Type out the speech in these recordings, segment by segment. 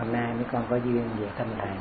hôm nay mấy con có duyên về thăm thầy.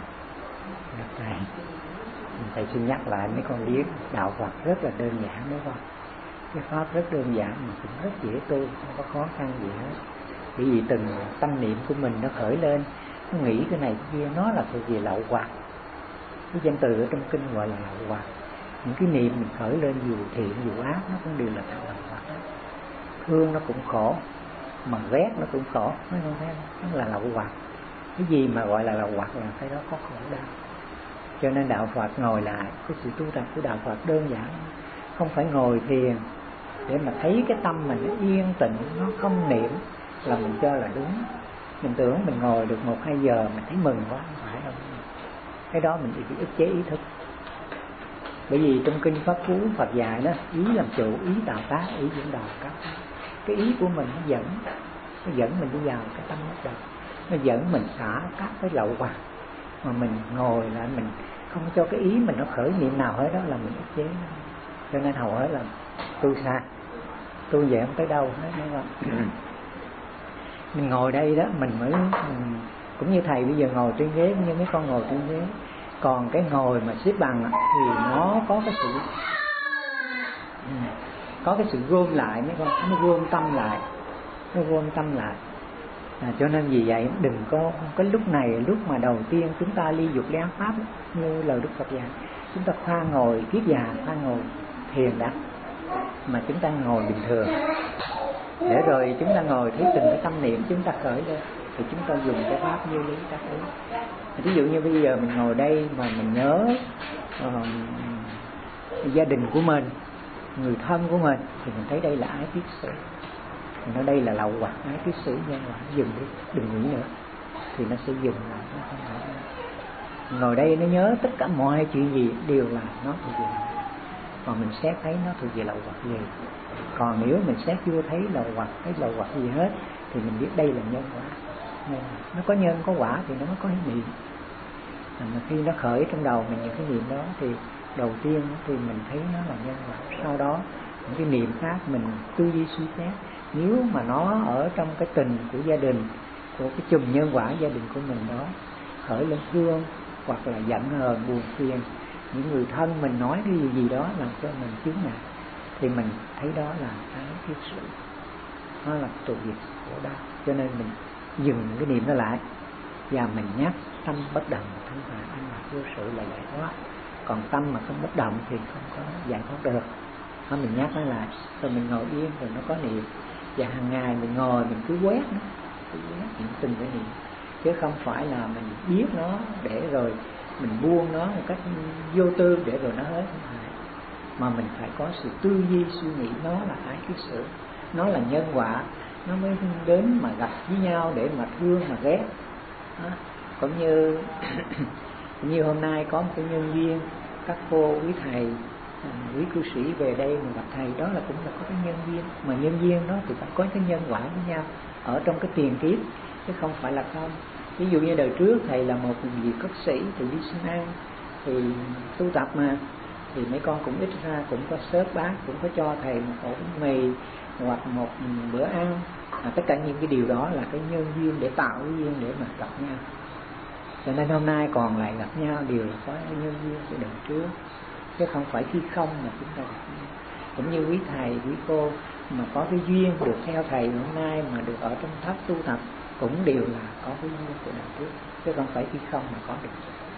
Thầy xin nhắc lại mấy con biết đạo Phật rất là đơn giản đúng không? Cái pháp rất đơn giản mà cũng rất dễ tu, không có khó khăn gì hết. Bởi vì từng tâm niệm của mình nó khởi lên, nó nghĩ cái này cái kia, nó là thuộc về lậu hoặc. Cái danh từ ở trong kinh gọi là lậu hoặc. Những cái niệm mình khởi lên dù thiện dù ác nó cũng đều là lậu hoặc. Thương nó cũng khổ, mà ghét nó cũng khổ, mấy con thấy không? Nó là lậu hoặc. Cái gì mà gọi là lậu hoặc là cái đó có khổ đau. Cho nên đạo Phật ngồi lại, cái sự tu tập của đạo Phật đơn giản, không phải ngồi thiền để mà thấy cái tâm mình nó yên tĩnh, nó không niệm là mình cho là đúng. Mình tưởng mình ngồi được 1-2 giờ mình thấy mừng quá, không phải đâu. Cái đó mình bị ức chế ý thức. Bởi vì trong kinh Pháp Cú Phật dạy đó, ý làm chủ, ý tạo tác, ý dẫn đầu các. Cái ý của mình nó dẫn mình đi vào cái tâm bất động, nó dẫn mình xả các cái lậu hoặc. Mà mình ngồi lại mình không cho cái ý mình nó khởi niệm nào hết, đó là mình ức chế. Cho nên hầu hết là tu xa, tu về không tới đâu hết, đúng không? Mình ngồi đây đó mình mới cũng như thầy bây giờ ngồi trên ghế, như mấy con ngồi trên ghế. Còn cái ngồi mà xếp bằng thì nó có cái sự gom lại, mấy con, nó gom tâm lại. Cho nên vì vậy đừng có lúc này, lúc mà đầu tiên chúng ta ly dục ly ác pháp như lời Đức Phật dạy, chúng ta khoan ngồi kiết già, khoan ngồi thiền đã, mà chúng ta ngồi bình thường, để rồi chúng ta ngồi thấy từng cái tâm niệm chúng ta khởi lên thì chúng ta dùng cái pháp như lý các ý. Ví dụ như bây giờ mình ngồi đây mà mình nhớ gia đình của mình, người thân của mình, thì mình thấy đây là ái kiết sử. Mình nói đây là lậu hoặc ái kiết sử nhân quả, dừng đi, đừng nghĩ nữa, thì nó sẽ dừng lại, nó không phải. Ngồi đây nó nhớ tất cả mọi chuyện gì đều là nó thuộc về lậu hoặc. Còn mình xét thấy nó thuộc về lậu hoặc gì. Còn nếu mình xét chưa thấy lậu hoặc, thấy lậu hoặc gì hết, thì mình biết đây là nhân quả. Nó có nhân có quả thì nó mới có niệm. Mà khi nó khởi trong đầu mình những cái niệm đó thì đầu tiên thì mình thấy nó là nhân quả. Sau đó những cái niệm khác mình tư duy suy xét, nếu mà nó ở trong cái tình của gia đình, của cái chùm nhân quả gia đình của mình đó, khởi lên thương hoặc là giận hờn buồn phiền, những người thân mình nói cái gì đó làm cho mình chướng ngại, thì mình thấy đó là ái kiết sử, nó là tội nghiệp khổ đau. Cho nên mình dừng cái niệm đó lại và mình nhắc tâm bất động thanh thản an lạc vô sự là giải thoát. Còn tâm mà không bất động thì không có giải thoát được. Đó, mình nhắc nó lại, rồi mình ngồi yên rồi nó có niệm. Và hàng ngày mình ngồi mình cứ quét nó, những từng cái niệm, chứ không phải là mình biết nó để rồi mình buông nó một cách vô tư để rồi nó hết, không phải. Mà mình phải có sự tư duy suy nghĩ, nó là ái kiết sử, nó là nhân quả, nó mới đến mà gặp với nhau để mà thương mà ghét. Đó. Cũng như hôm nay có một cái nhân duyên, các cô quý thầy, quý cư sĩ về đây mà gặp thầy, đó là cũng là có cái nhân duyên. Mà nhân duyên đó thì phải có cái nhân quả với nhau ở trong cái tiền kiếp, chứ không phải là không. Ví dụ như đời trước thầy là một vị cất sĩ thì đi xin ăn, thì tu tập mà, thì mấy con cũng ít ra cũng có xớt bát, cũng có cho thầy một ổ mì hoặc một bữa ăn. Tất cả những cái điều đó là cái nhân duyên để tạo cái duyên để mà gặp nhau. Cho nên hôm nay còn lại gặp nhau đều là có nhân duyên của đời trước, chứ không phải khi không mà chúng ta gặp nhau. Cũng như quý thầy, quý cô mà có cái duyên được theo thầy hôm nay mà được ở trong tháp tu tập cũng đều là có cái duyên của đời trước, chứ không phải khi không mà có được.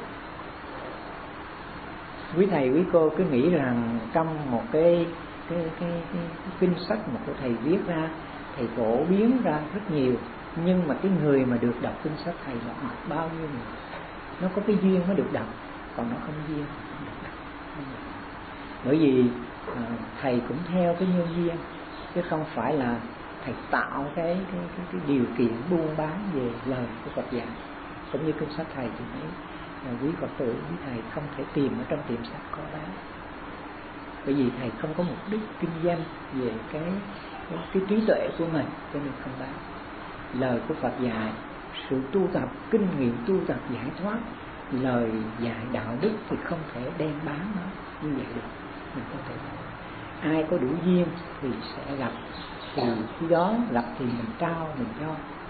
Quý thầy, quý cô cứ nghĩ rằng trong một cái kinh sách mà của thầy viết ra, thầy phổ biến ra rất nhiều, nhưng mà cái người mà được đọc kinh sách thầy là bao nhiêu người. Nó có cái duyên mới được đọc, còn nó không duyên không được đọc. Bởi vì thầy cũng theo cái nhân duyên, chứ không phải là thầy tạo cái điều kiện buôn bán về lời của Phật dạy. Cũng như kinh sách thầy thì mấy quý Phật tử, quý thầy không thể tìm ở trong tiệm sách có bán, bởi vì thầy không có mục đích kinh doanh về cái trí tuệ của mình, cho nên không bán. Lời của Phật dạy, sự tu tập, kinh nghiệm tu tập giải thoát, lời dạy đạo đức thì không thể đem bán nó như vậy được. Mình không thể. Ai có đủ duyên thì sẽ gặp, thì khi đó gặp thì mình trao, mình cho.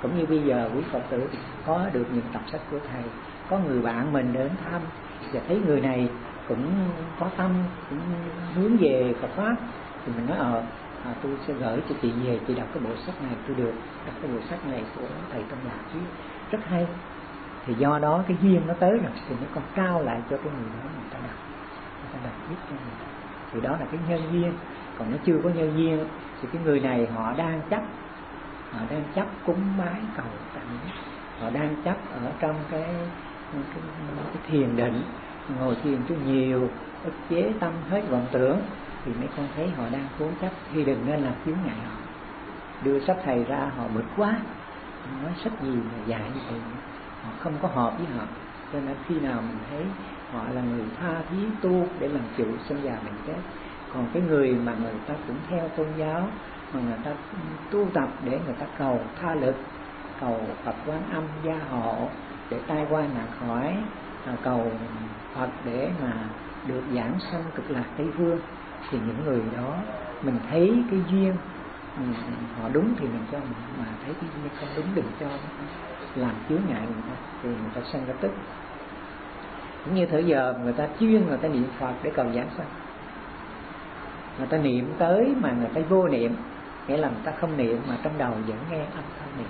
Cũng như bây giờ quý Phật tử có được những tập sách của thầy, có người bạn mình đến thăm và thấy người này cũng có tâm, cũng hướng về Phật pháp, thì mình nói tôi sẽ gửi cho chị về, chị đọc cái bộ sách này, tôi được đọc cái bộ sách này của thầy Tâm Lạc chứ rất hay. Thì do đó cái duyên nó tới rồi thì nó còn trao lại cho cái người đó, người ta đọc giúp cho người ta. Thì đó là cái nhân duyên. Còn nó chưa có nhân duyên thì cái người này họ đang chấp cúng bái cầu tặng, họ đang chấp ở trong cái thiền định, ngồi thiền cho nhiều, ức chế tâm hết vọng tưởng, thì mấy con thấy họ đang cố chấp, thì đừng nên làm chướng ngại họ. Đưa sách thầy ra họ bực quá, nói sách gì mà dạy như vậy, họ không có hợp với họ. Cho nên khi nào mình thấy họ là người tha thiết tu để làm chủ sinh già mình chết. Còn cái người mà người ta cũng theo tôn giáo, mà người ta tu tập để người ta cầu tha lực, cầu Phật Quan Âm gia hộ để tai qua nạn khỏi, cầu Phật để mà được giảng sanh cực lạc Tây Phương, thì những người đó mình thấy cái duyên họ đúng thì mình cho, mình mà thấy cái duyên không đúng đừng cho, làm chướng ngại người ta thì người ta sanh ra tức. Cũng như thời giờ người ta chuyên người ta niệm Phật để cầu giảng sanh, người ta niệm tới mà người ta vô niệm, nghĩa là người ta không niệm mà trong đầu vẫn nghe âm thanh niệm,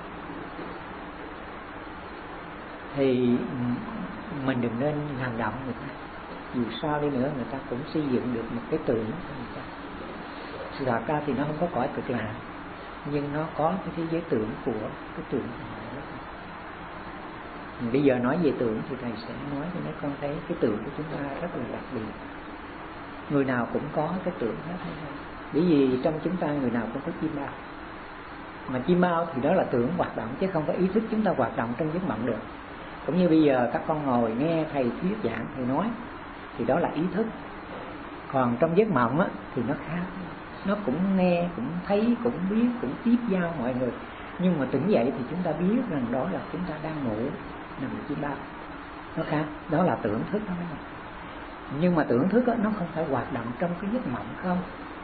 thì mình đừng nên làm động người ta. Dù sao đi nữa người ta cũng xây dựng được một cái tượng của người ta. Thật ra thì nó không có cõi cực lạc, nhưng nó có cái thế giới tưởng của cái tượng của họ. Bây giờ nói về tượng thì thầy sẽ nói cho mấy con thấy cái tượng của chúng ta rất là đặc biệt. Người nào cũng có cái tượng hết. Bởi vì trong chúng ta người nào cũng có chim bao. Mà chim bao thì đó là tưởng hoạt động, chứ không có ý thức chúng ta hoạt động trong giấc mộng được. Cũng như bây giờ các con ngồi nghe thầy thuyết giảng, thầy nói, thì đó là ý thức. Còn trong giấc mộng á, thì nó khác. Nó cũng nghe, cũng thấy, cũng biết, cũng tiếp giao mọi người. Nhưng mà tỉnh dậy thì chúng ta biết rằng đó là chúng ta đang ngủ, nằm chim bao. Nó khác, đó là tưởng thức đó. Nhưng mà tưởng thức á, nó không phải hoạt động trong cái giấc mộng không,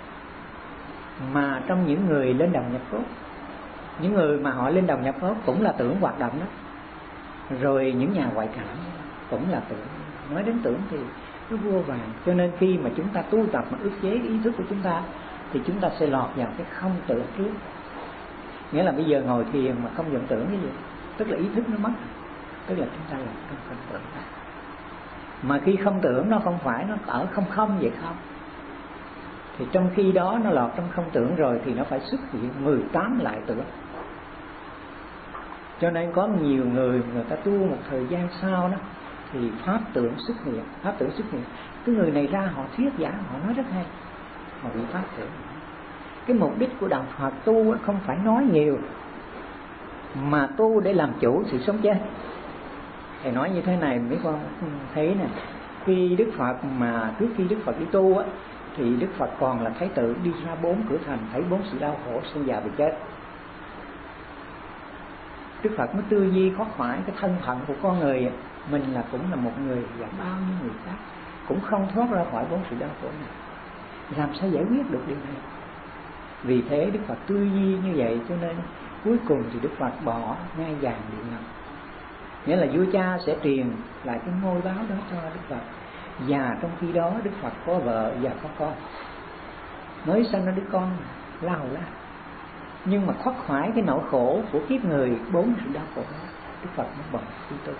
mà trong những người lên đồng nhập cốt. Những người mà họ lên đồng nhập cốt cũng là tưởng hoạt động đó. Rồi những nhà ngoại cảm cũng là tưởng. Nói đến tưởng thì nó vô vàn. Cho nên khi mà chúng ta tu tập mà ức chế ý thức của chúng ta, thì chúng ta sẽ lọt vào cái không tưởng trước. Nghĩa là bây giờ ngồi thiền mà không vọng tưởng cái gì, tức là ý thức nó mất, tức là chúng ta lọt trong không tưởng đó. Mà khi không tưởng nó không phải nó ở không vậy không, thì trong khi đó nó lọt trong không tưởng rồi thì nó phải xuất hiện 18 lại tưởng. Cho nên có nhiều người ta tu một thời gian sau đó thì pháp tưởng xuất hiện. Pháp tưởng xuất hiện, cái người này ra họ thuyết giảng, họ nói rất hay, họ bị pháp tưởng. Cái mục đích của đạo Phật tu không phải nói nhiều, mà tu để làm chủ sự sống chết. Thầy nói như thế này mấy con thấy nè, khi Đức Phật mà trước khi Đức Phật đi tu á, thì Đức Phật còn là Thái tử, đi ra 4 cửa thành, thấy 4 sự đau khổ, sinh già bị chết. Đức Phật mới tư duy khắc khoải cái thân phận của con người mình là cũng là một người và bao nhiêu người khác cũng không thoát ra khỏi 4 sự đau khổ này, làm sao giải quyết được điều này. Vì thế Đức Phật tư duy như vậy, cho nên cuối cùng thì Đức Phật bỏ ngai vàng điện ngọc, nghĩa là vua cha sẽ truyền lại cái ngôi báo đó cho Đức Phật. Và trong khi đó Đức Phật có vợ và có con, mới sinh ra đứa con la hầu la. Nhưng mà thoát khỏi cái nỗi khổ của kiếp người 4 sự đau khổ đó, Đức Phật mới bỏ đi tu.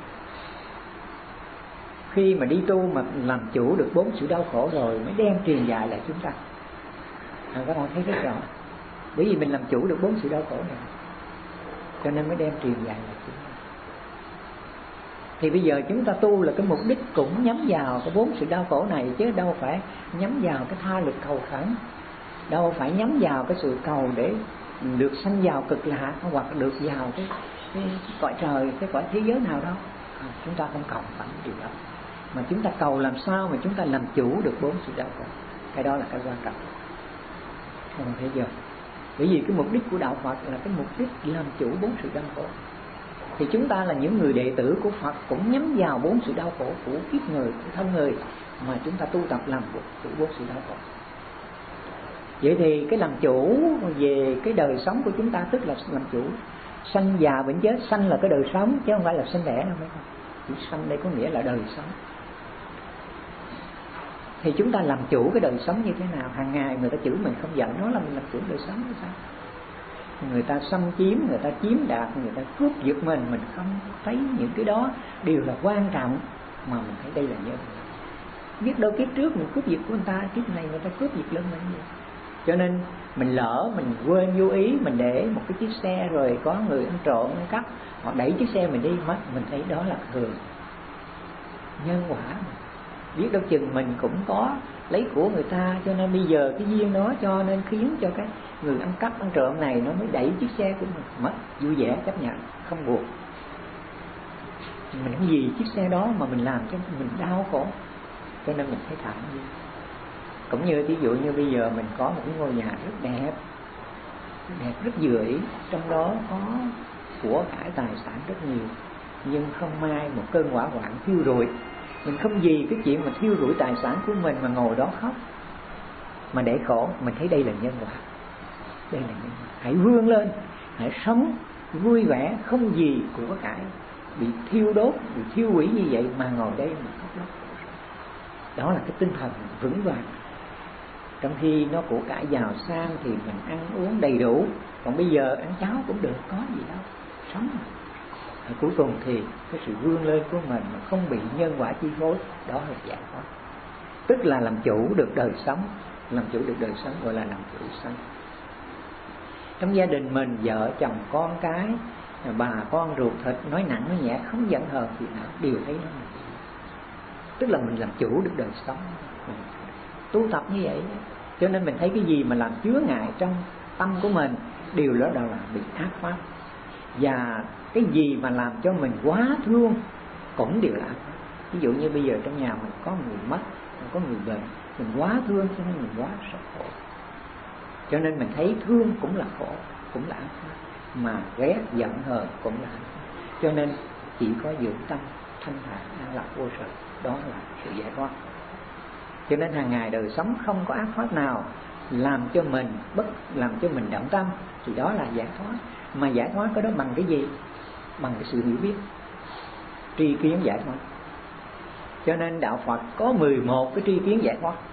Khi mà đi tu mà làm chủ được 4 sự đau khổ rồi mới đem truyền dạy lại chúng ta. Các bạn thấy rất rõ, bởi vì mình làm chủ được 4 sự đau khổ này, cho nên mới đem truyền dạy lại chúng ta. Thì bây giờ chúng ta tu là cái mục đích cũng nhắm vào cái 4 sự đau khổ này, chứ đâu phải nhắm vào cái tha lực cầu khẩn, đâu phải nhắm vào cái sự cầu để được sanh vào cực lạc hoặc được vào cái cõi trời, cái cõi thế giới nào đâu. Chúng ta không cầu phải điều đó, mà chúng ta cầu làm sao mà chúng ta làm chủ được 4 sự đau khổ. Cái đó là cái quan trọng. Không thể giờ, bởi vì cái mục đích của đạo Phật là cái mục đích làm chủ 4 sự đau khổ. Thì chúng ta là những người đệ tử của Phật cũng nhắm vào 4 sự đau khổ của kiếp người, của thân người, mà chúng ta tu tập làm chủ 4 sự đau khổ. Vậy thì cái làm chủ về cái đời sống của chúng ta tức là làm chủ Sanh già bệnh chết. Sanh là cái đời sống chứ không phải là sinh đẻ đâu mấy con. Chữ sanh đây có nghĩa là đời sống. Thì chúng ta làm chủ cái đời sống như thế nào? Hàng ngày người ta chửi mình không giận, đó là mình làm chủ đời sống hay sao? Người ta xâm chiếm, người ta chiếm đoạt, người ta cướp giật mình không thấy những cái đó đều là quan trọng, mà mình thấy đây là nhân. Biết đâu kiếp trước mình cướp giật của người ta, kiếp này người ta cướp giật lưng mình. Cho nên mình lỡ mình quên vô ý, mình để một cái chiếc xe rồi có người ăn trộm ăn cắp, họ đẩy chiếc xe mình đi mất, mình thấy đó là thường nhân quả. Biết đâu chừng mình cũng có lấy của người ta, cho nên bây giờ cái duyên đó cho nên khiến cho cái người ăn cắp ăn trộm này nó mới đẩy chiếc xe của mình mất. Vui vẻ chấp nhận, không buồn. Mình không vì chiếc xe đó mà mình làm cho mình đau khổ, cho nên mình thấy thảm gì. Cũng như ví dụ như bây giờ mình có một cái ngôi nhà rất đẹp, rất vừa ý, trong đó có của cải tài sản rất nhiều, nhưng không may một cơn hỏa hoạn thiêu rụi. Mình không vì cái chuyện mà thiêu rụi tài sản của mình mà ngồi đó khóc, mà để khổ. Mình thấy đây là nhân quả. Đây là nhân quả. Hãy vươn lên, hãy sống vui vẻ, không gì của cải bị thiêu đốt, bị thiêu hủy như vậy mà ngồi đây mà khóc lóc. Đó là cái tinh thần vững vàng. Trong khi nó của cải giàu sang thì mình ăn uống đầy đủ, còn bây giờ ăn cháo cũng được, có gì đâu, sống mà. Và cuối cùng thì cái sự vươn lên của mình mà không bị nhân quả chi phối, đó là giải thoát. Tức là làm chủ được đời sống. Làm chủ được đời sống gọi là làm chủ sống. Trong gia đình mình, vợ chồng con cái, bà con ruột thịt, nói nặng nói nhẹ, không giận hờn gì nào, đều thấy nó là gì. Tức là mình làm chủ được đời sống. Tu tập như vậy, cho nên mình thấy cái gì mà làm chứa ngại trong tâm của mình, điều đó là bị ác pháp. Và cái gì mà làm cho mình quá thương cũng đều là ác pháp. Ví dụ như bây giờ trong nhà mình có người mất, có người bệnh, mình quá thương cho nên mình quá sợ khổ. Cho nên mình thấy thương cũng là khổ, cũng là ác pháp, mà ghét giận hờn cũng là ác pháp. Cho nên chỉ có dưỡng tâm thanh thản an lạc vô sự, đó là sự giải thoát. Cho nên hàng ngày đời sống không có ác pháp nào làm cho mình động tâm, thì đó là giải thoát. Mà giải thoát cái đó bằng cái gì? Bằng cái sự hiểu biết, tri kiến giải thoát. Cho nên đạo Phật có 11 cái tri kiến giải thoát,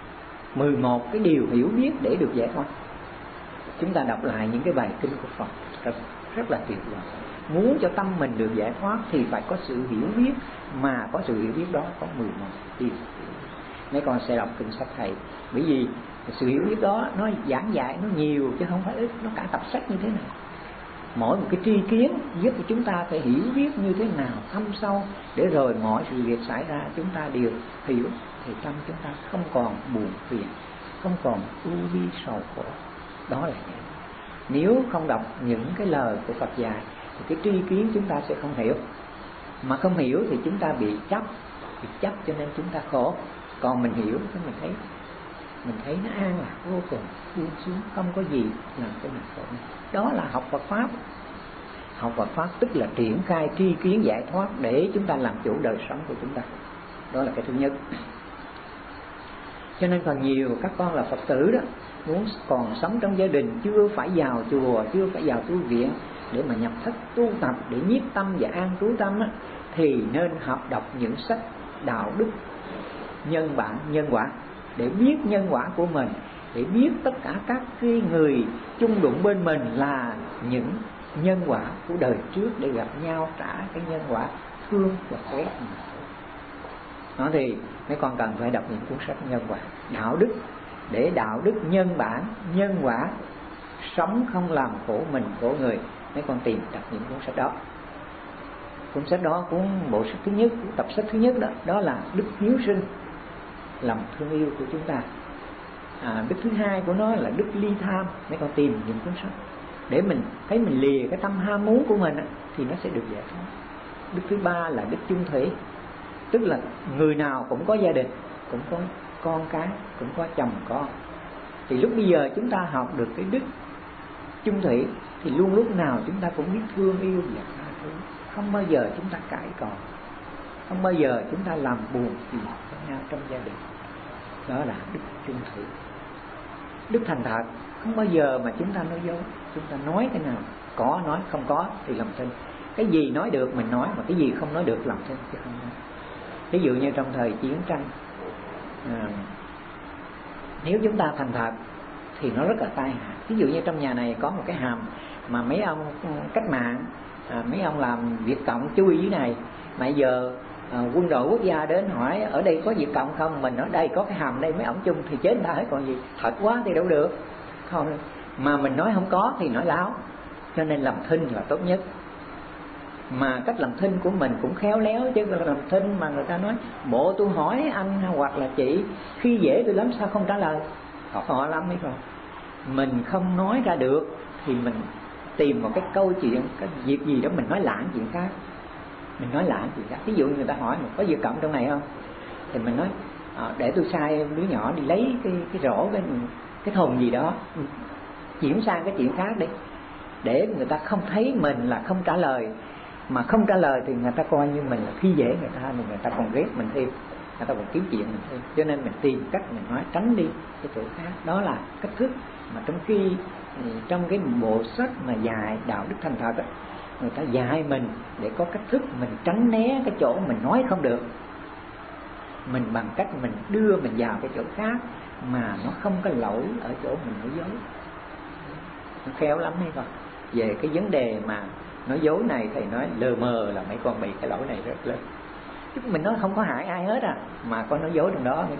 11 cái điều hiểu biết để được giải thoát. Chúng ta đọc lại những cái bài kinh của Phật rất là tuyệt vời. Muốn cho tâm mình được giải thoát thì phải có sự hiểu biết, mà có sự hiểu biết đó có 11 điều. Mấy con sẽ đọc kinh sách thầy, bởi vì sự hiểu biết đó nó giảng dạy nó nhiều chứ không phải ít, nó cả tập sách như thế này. Mỗi một cái tri kiến giúp cho chúng ta phải hiểu biết như thế nào thâm sâu, để rồi mọi sự việc xảy ra chúng ta đều hiểu, thì tâm chúng ta không còn buồn phiền, không còn ưu bi sầu khổ. Đó là vậy. Nếu không đọc những cái lời của Phật dạy thì cái tri kiến chúng ta sẽ không hiểu, mà không hiểu thì chúng ta bị chấp cho nên chúng ta khổ. Còn mình hiểu thì mình thấy nó an lạc vô cùng, buông xuống, không có gì làm cho mình khổ. Đó là học Phật pháp. Học Phật pháp tức là triển khai tri kiến giải thoát để chúng ta làm chủ đời sống của chúng ta. Đó là cái thứ nhất. Cho nên còn nhiều các con là Phật tử đó, muốn còn sống trong gia đình, chưa phải vào chùa, chưa phải vào tu viện để mà nhập thất tu tập, để nhiếp tâm và an trú tâm á, thì nên học đọc những sách đạo đức, nhân bản, nhân quả, để biết nhân quả của mình, để biết tất cả các cái người chung đụng bên mình là những nhân quả của đời trước, để gặp nhau trả cái nhân quả thương và ghét. Đó thì mấy con cần phải đọc những cuốn sách nhân quả, đạo đức, để đạo đức, nhân bản, nhân quả, sống không làm khổ mình khổ người. Mấy con tìm đọc những cuốn sách đó. Cuốn sách đó, bộ sách thứ nhất, tập sách thứ nhất đó là đức hiếu sinh, lòng thương yêu của chúng ta. Đức thứ hai của nó là đức ly tham. Mấy con tìm những cuốn sách để mình thấy mình lìa cái tâm ham muốn của mình thì nó sẽ được giải thoát. Đức thứ ba là đức chung thủy, tức là người nào cũng có gia đình, cũng có con cái, cũng có chồng con, thì lúc bây giờ chúng ta học được cái đức chung thủy thì luôn lúc nào chúng ta cũng biết thương yêu và tha thứ, không bao giờ chúng ta cãi cọ, không bao giờ chúng ta làm buồn phiền với nhau trong gia đình. Đó là đức chung thủy. Đức thành thật, không bao giờ mà chúng ta nói dối, chúng ta nói thế nào có nói, không có thì lòng tin. Cái gì nói được mình nói, mà cái gì không nói được lòng tin chứ không nói. Ví dụ như trong thời chiến tranh, nếu chúng ta thành thật thì nó rất là tai hại. Ví dụ như trong nhà này có một cái hầm mà mấy ông cách mạng, mấy ông làm Việt Cộng chú ý này, mà giờ quân đội quốc gia đến hỏi ở đây có Việt Cộng không, mình ở đây có cái hầm đây mấy ổng chung thì chết người ta hết, còn gì thật quá thì đâu được. Không, mà mình nói không có thì nói láo. Cho nên làm thinh là tốt nhất. Mà cách làm thinh của mình cũng khéo léo, chứ làm thinh mà người ta nói bộ tôi hỏi anh hoặc là chị khi dễ tôi lắm sao không trả lời, họ lắm mấy rồi. Mình không nói ra được thì mình tìm một cái câu chuyện, cái việc gì đó mình nói lảng chuyện khác. Mình nói lảng chuyện khác. Ví dụ như người ta hỏi có Việt Cộng trong này không, thì mình nói để tôi sai đứa nhỏ đi lấy cái rổ, cái thùng gì đó, chuyển sang cái chuyện khác đi, để người ta không thấy mình là không trả lời. Mà không trả lời thì người ta coi như mình là khi dễ người ta, mà người ta còn ghét mình thêm, người ta còn kiếm chuyện mình thêm. Cho nên mình tìm cách mình nói tránh đi cái chỗ khác. Đó là cách thức mà trong cái bộ sách mà dạy đạo đức thành thật á, người ta dạy mình để có cách thức mình tránh né cái chỗ mình nói không được, mình bằng cách mình đưa mình vào cái chỗ khác mà nó không có lỗi ở chỗ mình nói dối. Nó khéo lắm hay không? Về cái vấn đề mà nói dối này thầy nói lờ mờ là mấy con bị cái lỗi này rất lớn. Chứ mình nói không có hại ai hết mà có nói dối trong đó.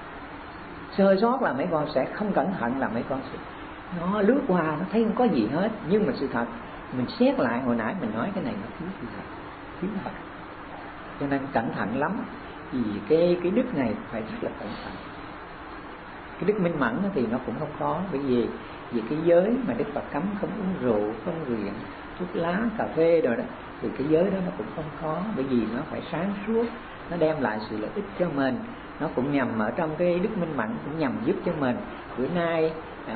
Sơ sót là mấy con sẽ không cẩn thận, là mấy con sẽ nó lướt qua, nó thấy không có gì hết. Nhưng mà sự thật mình xét lại hồi nãy mình nói cái này nó thiếu gì thật, thiếu thật. Cho nên cẩn thận lắm. Vì cái đức này phải rất là cẩn thận. Cái đức minh mẫn thì nó cũng không khó, bởi vì cái giới mà Đức Phật cấm không uống rượu, không nghiện thuốc lá, cà phê rồi đó, thì cái giới đó nó cũng không khó, bởi vì nó phải sáng suốt, nó đem lại sự lợi ích cho mình. Nó cũng nhằm ở trong cái đức minh mẫn, cũng nhằm giúp cho mình bữa nay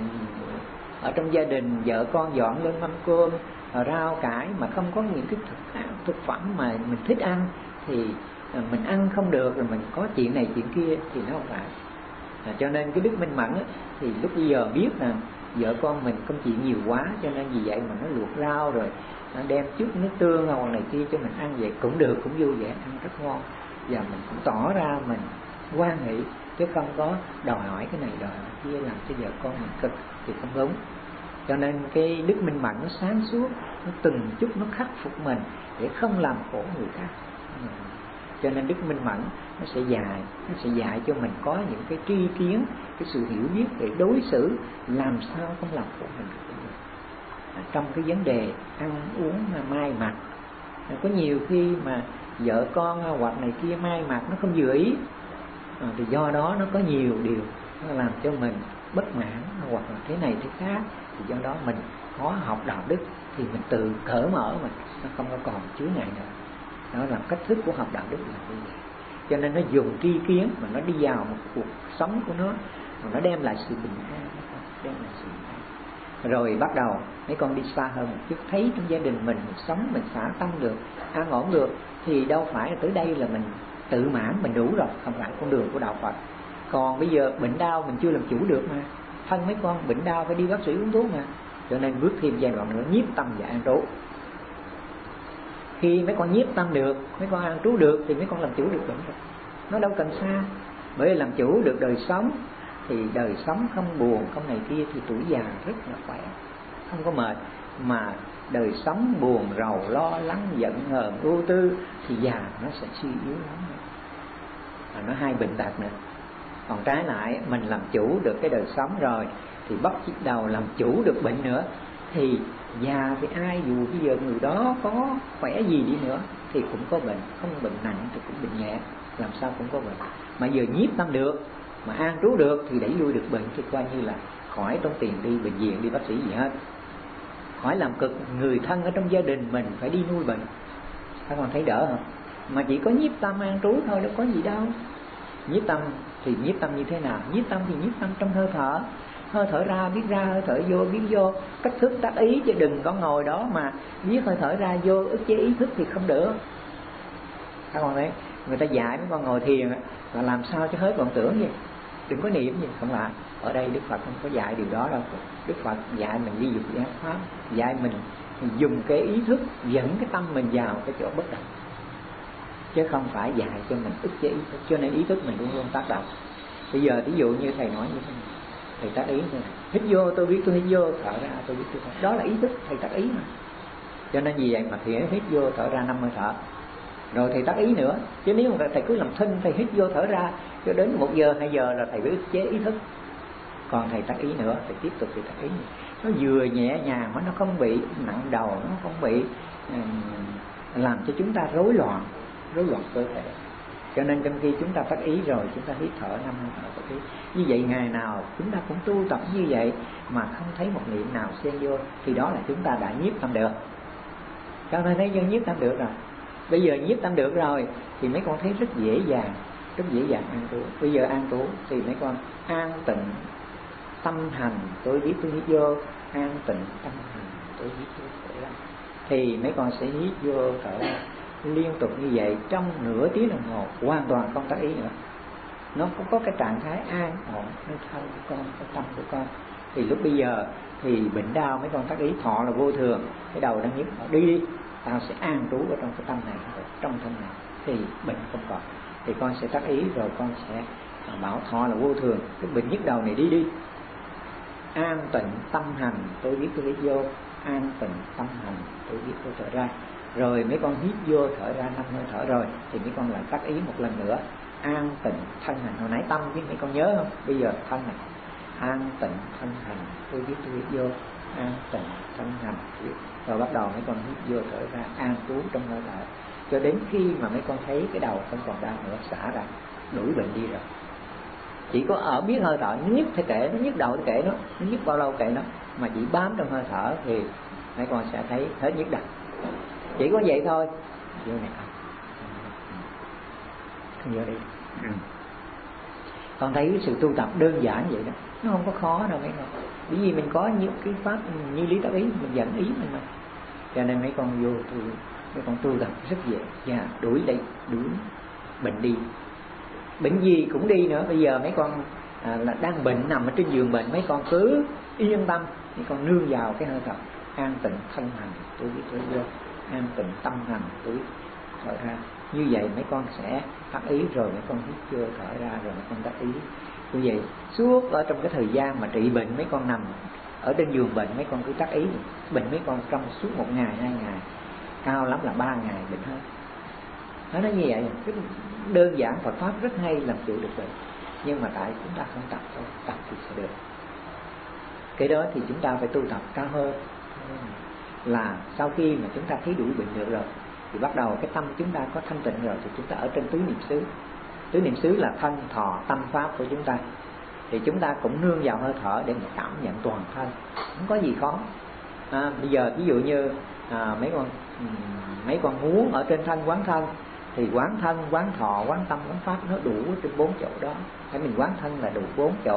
ở trong gia đình vợ con dọn lên mâm cơm rau cải mà không có những cái thực phẩm mà mình thích ăn thì mình ăn không được, rồi mình có chuyện này chuyện kia thì nó không phải. Cho nên cái đức minh mẫn thì lúc bây giờ biết là vợ con mình công chuyện nhiều quá, cho nên vì vậy mà nó luộc rau rồi nó đem chút nước tương hoặc này kia cho mình ăn, vậy cũng được, cũng vui vẻ, ăn rất ngon. Và mình cũng tỏ ra mình hoan hỷ, chứ không có đòi hỏi cái này đòi hỏi kia làm cho vợ con mình cực thì không đúng. Cho nên cái đức minh mẫn nó sáng suốt, nó từng chút nó khắc phục mình để không làm khổ người khác. Cho nên đức minh mẫn nó sẽ dạy cho mình có những cái tri kiến, cái sự hiểu biết để đối xử làm sao không làm khổ mình. Trong cái vấn đề ăn uống mai mặc, có nhiều khi mà vợ con hoặc này kia mai mặc nó không vừa ý, thì do đó nó có nhiều điều nó làm cho mình bất mãn hoặc là thế này thế khác, thì do đó mình có học đạo đức thì mình tự cởi mở mình, nó không có còn chứa ngại nữa. Đó là cách thức của học đạo đức là như vậy. Cho nên nó dùng tri kiến mà nó đi vào một cuộc sống của nó, mà nó đem lại sự bình an, đem lại sự bình an. Rồi bắt đầu mấy con đi xa hơn một chút, thấy trong gia đình mình sống mình xả tâm được, an ổn được, thì đâu phải là tới đây là mình tự mãn mình đủ rồi, không phải con đường của đạo Phật. Còn bây giờ bệnh đau mình chưa làm chủ được mà, thân mấy con bệnh đau phải đi bác sĩ uống thuốc mà. Cho nên bước thêm giai đoạn nữa, nhiếp tâm và an trú. Khi mấy con nhiếp tâm được, mấy con an trú được thì mấy con làm chủ được bệnh rồi. Nó đâu cần xa. Bởi vì làm chủ được đời sống thì đời sống không buồn, không này kia thì tuổi già rất là khỏe, không có mệt. Mà đời sống buồn rầu, lo lắng, giận hờn, ưu tư thì già nó sẽ suy yếu lắm. Nó hai bệnh tật nữa. Còn trái lại mình làm chủ được cái đời sống rồi thì bắt đầu làm chủ được bệnh nữa, thì già thì ai dù bây giờ người đó có khỏe gì đi nữa thì cũng có bệnh, không bệnh nặng thì cũng bệnh nhẹ, làm sao cũng có bệnh. Mà giờ nhiếp tâm được, mà an trú được thì đẩy lui được bệnh, thì coi như là khỏi tốn tiền đi bệnh viện, đi bác sĩ gì hết, khỏi làm cực người thân ở trong gia đình mình phải đi nuôi bệnh. Các con thấy đỡ không? Mà chỉ có nhiếp tâm an trú thôi, đâu có gì đâu. Nhiếp tâm thì nhiếp tâm như thế nào? Nhiếp tâm thì nhiếp tâm trong hơi thở. Hơi thở ra biết ra, hơi thở vô biết vô, cách thức tác ý, chứ đừng có ngồi đó mà biết hơi thở ra vô ức chế ý thức thì không được. Các con thấy người ta dạy mấy con ngồi thiền là làm sao cho hết vọng tưởng vậy, đừng có niệm gì, không là ở đây Đức Phật không có dạy điều đó đâu. Đức Phật dạy mình ly dục giác pháp, dạy mình dùng cái ý thức dẫn cái tâm mình vào cái chỗ bất động, chứ không phải dạy cho mình ức chế ý thức. Cho nên ý thức mình luôn luôn tác động. Bây giờ ví dụ như thầy nói như thế này, thầy tác ý này, hít vô tôi biết tôi hít vô, thở ra tôi biết tôi thở, đó là ý thức thầy tác ý mà. Cho nên vì vậy mà thầy hít vô thở ra 5 hơi thở, rồi thầy tác ý nữa. Chứ nếu mà thầy cứ làm thinh, thầy hít vô thở ra cho đến 1 giờ 2 giờ là thầy phải ức chế ý thức. Còn thầy tác ý nữa, thầy tiếp tục thầy tác ý nữa. Nó vừa nhẹ nhàng mà nó không bị nặng đầu, nó không bị làm cho chúng ta rối loạn cơ thể. Cho nên trong khi chúng ta tác ý rồi, chúng ta hít thở 5 hơi thở tác ý. Như vậy ngày nào chúng ta cũng tu tập như vậy mà không thấy một niệm nào xen vô, thì đó là chúng ta đã nhiếp tâm được. Các bạn thấy chưa? Nhiếp tâm được rồi. Bây giờ nhiếp tâm được rồi thì mấy con thấy rất dễ dàng an trú. Bây giờ an trú thì mấy con an tịnh tâm hành tôi biết tôi hít vô, an tịnh tâm hành tôi biết tôi thở ra. Thì mấy con sẽ hít vô thở ra liên tục như vậy trong nửa tiếng đồng hồ, hoàn toàn không tác ý nữa. Nó cũng có cái trạng thái an ổn nơi thân của con, cái tâm của con. Thì lúc bây giờ thì bệnh đau mấy con tác ý, thọ là vô thường, cái đầu đang nhức, đi tao sẽ an trú ở trong cái tâm này, trong thân này, thì bệnh không còn. Thì con sẽ tác ý rồi con sẽ bảo thọ là vô thường, cái bệnh nhức đầu này đi an tịnh tâm hành tôi biết tôi hít vô, an tịnh tâm hành tôi biết tôi thở ra. Rồi mấy con hít vô thở ra 5 hơi thở rồi thì mấy con lại tác ý một lần nữa, an tịnh thân hành. Hồi nãy tâm chứ mấy con nhớ không? Bây giờ thân này, an tịnh thân hành tôi biết tôi hít vô, an tịnh thân hành. Rồi bắt đầu mấy con hít vô thở ra, an trú trong hơi thở cho đến khi mà mấy con thấy cái đầu không còn đau nữa, xả ra, đuổi bệnh đi rồi. Chỉ có ở biết hơi thở, nó nhức thì kệ, nó nhức đầu thì kệ nó nhức bao lâu kệ nó, mà chỉ bám trong hơi thở thì mấy con sẽ thấy hết nhức đầu. Chỉ có vậy thôi. Vô này không vô đi. Con thấy sự tu tập đơn giản vậy đó, nó không có khó đâu mấy con. Bởi vì mình có những cái pháp như lý tác ý, mình dẫn ý mình mà. Cho nên mấy con vô thì mấy con tu tập rất dễ và đuổi bệnh đi. Bệnh gì cũng đi nữa. Bây giờ mấy con là đang bệnh nằm ở trên giường bệnh, mấy con cứ yên tâm, mấy con nương vào cái hơi thở, an tịnh thân hành tôi biết tôi vô, an tịnh tâm hành tôi biết thở ra. Như vậy mấy con sẽ tác ý rồi mấy con hít vô thở ra rồi mấy con tác ý. Như vậy suốt ở trong cái thời gian mà trị bệnh, mấy con nằm ở trên giường bệnh, mấy con cứ tác ý. Bệnh mấy con trong suốt 1 ngày 2 ngày, cao lắm là 3 ngày bệnh hết. Nó như vậy, cái đơn giản Phật pháp rất hay làm chịu được bệnh. Nhưng mà tại chúng ta không tập thôi, tập thì sẽ được. Cái đó thì chúng ta phải tu tập cao hơn. Là sau khi mà chúng ta thấy đuổi bệnh được rồi thì bắt đầu cái tâm chúng ta có thanh tịnh rồi thì chúng ta ở trên tứ niệm xứ. Tứ niệm xứ là thân, thọ, tâm, pháp của chúng ta. Thì chúng ta cũng nương vào hơi thở để mà cảm nhận toàn thân, không có gì khó. Bây giờ ví dụ như mấy con muốn ở trên thân quán thân thì quán thân, quán thọ, quán tâm, quán pháp nó đủ trên 4 chỗ đó. Phải mình quán thân là đủ 4 chỗ.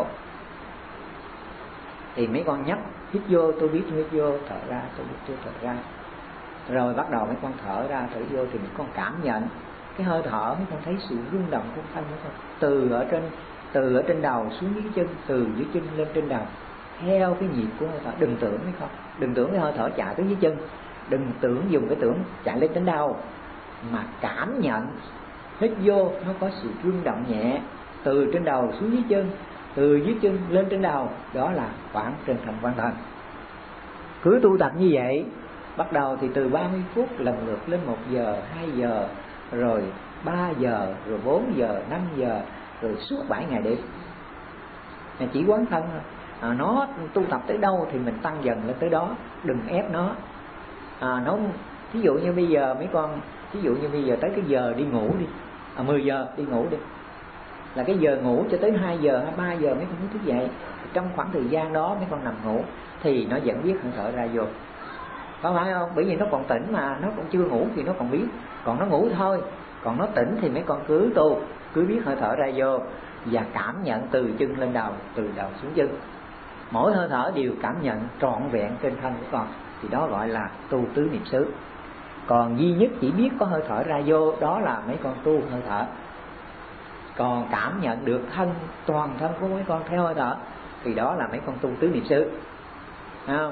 Thì mấy con nhấp, hít vô tôi biết tôi hít vô, thở ra tôi biết tôi thở ra. Rồi bắt đầu mấy con thở ra thở vô thì mấy con cảm nhận cái hơi thở, mấy con thấy sự rung động của thân mấy con, từ ở trên đầu xuống dưới chân, từ dưới chân lên trên đầu, theo cái nhịp của hơi thở. Đừng tưởng mấy con, đừng tưởng cái hơi thở chạy tới dưới chân, đừng tưởng dùng cái tưởng chạy lên đến đầu, mà cảm nhận hít vô nó có sự rung động nhẹ từ trên đầu xuống dưới chân, từ dưới chân lên trên đầu, đó là quán trên thành quan thân. Cứ tu tập như vậy, bắt đầu thì từ 30 phút lần lượt lên 1 giờ, 2 giờ, rồi 3 giờ, rồi 4 giờ, 5 giờ, rồi suốt 7 ngày đêm. Chỉ quán thân thôi. Nó tu tập tới đâu thì mình tăng dần lên tới đó, đừng ép nó. Nó ví dụ như bây giờ mấy con, ví dụ như bây giờ tới cái giờ đi ngủ đi, 10 giờ đi ngủ đi, là cái giờ ngủ cho tới 2 giờ hay 3 giờ mấy con mới thức dậy. Trong khoảng thời gian đó mấy con nằm ngủ thì nó vẫn biết hơi thở ra vô, có phải không? Bởi vì nó còn tỉnh mà, nó còn chưa ngủ thì nó còn biết. Còn nó ngủ thôi, còn nó tỉnh thì mấy con cứ tu, cứ biết hơi thở ra vô và cảm nhận từ chân lên đầu, từ đầu xuống chân. Mỗi hơi thở đều cảm nhận trọn vẹn trên thân của con, thì đó gọi là tu tứ niệm xứ. Còn duy nhất chỉ biết có hơi thở ra vô, đó là mấy con tu hơi thở. Còn cảm nhận được thân, toàn thân của mấy con theo hơi thở, thì đó là mấy con tu tứ niệm xứ.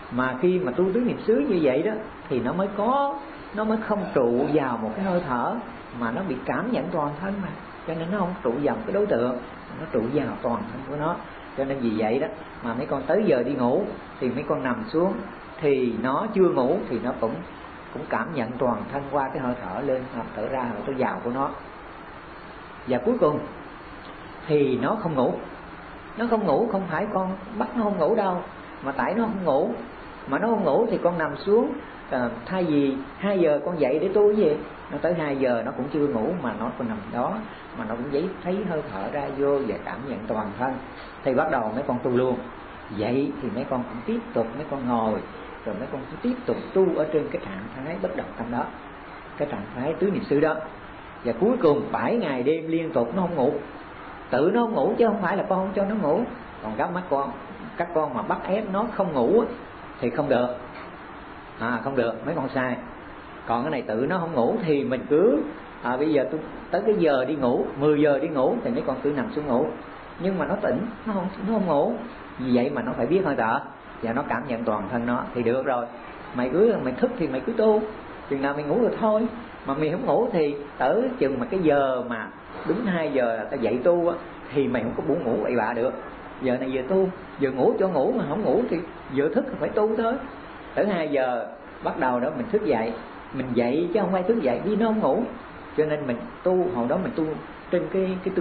Mà khi mà tu tứ niệm xứ như vậy đó thì nó mới không trụ vào một cái hơi thở, mà nó bị cảm nhận toàn thân mà, cho nên nó không trụ vào cái đối tượng, nó trụ vào toàn thân của nó. Cho nên vì vậy đó mà mấy con tới giờ đi ngủ thì mấy con nằm xuống thì nó chưa ngủ thì nó cũng cảm nhận toàn thân qua cái hơi thở lên, thở ra hơi thở vào của nó. Và cuối cùng thì nó không ngủ. Nó không ngủ không phải con bắt nó không ngủ đâu, mà tại nó không ngủ. Mà nó không ngủ thì con nằm xuống, thay vì 2 giờ con dậy để tu gì, nó tới 2 giờ nó cũng chưa ngủ mà nó còn nằm đó, mà nó cũng thấy hơi thở ra vô và cảm nhận toàn thân. Thì bắt đầu mấy con tu luôn. Vậy thì mấy con cũng tiếp tục, mấy con ngồi rồi mấy con cũng tiếp tục tu ở trên cái trạng thái bất động tâm đó, cái trạng thái tứ niệm xứ đó. Và cuối cùng 7 ngày đêm liên tục nó không ngủ. Tự nó không ngủ chứ không phải là con không cho nó ngủ. Còn các con mà bắt ép nó không ngủ thì không được, không được, mấy con sai. Còn cái này tự nó không ngủ thì mình cứ bây giờ tôi tới cái giờ đi ngủ, 10 giờ đi ngủ thì mấy con cứ nằm xuống ngủ. Nhưng mà nó tỉnh, nó không ngủ. Vì vậy mà nó phải biết hơi thở và nó cảm nhận toàn thân nó thì được rồi. Mày thức thì mày cứ tu, chừng nào mày ngủ rồi thôi. Mà mày không ngủ thì tới chừng mà cái giờ mà đúng 2 giờ là ta dậy tu thì mày không có buồn ngủ bậy bạ được. Giờ này giờ tu, giờ ngủ cho ngủ, mà không ngủ thì giờ thức thì phải tu thôi. Tới 2 giờ bắt đầu đó mình thức dậy, mình dậy chứ không phải thức dậy vì nó không ngủ. Cho nên mình tu, hồi đó mình tu trên cái tư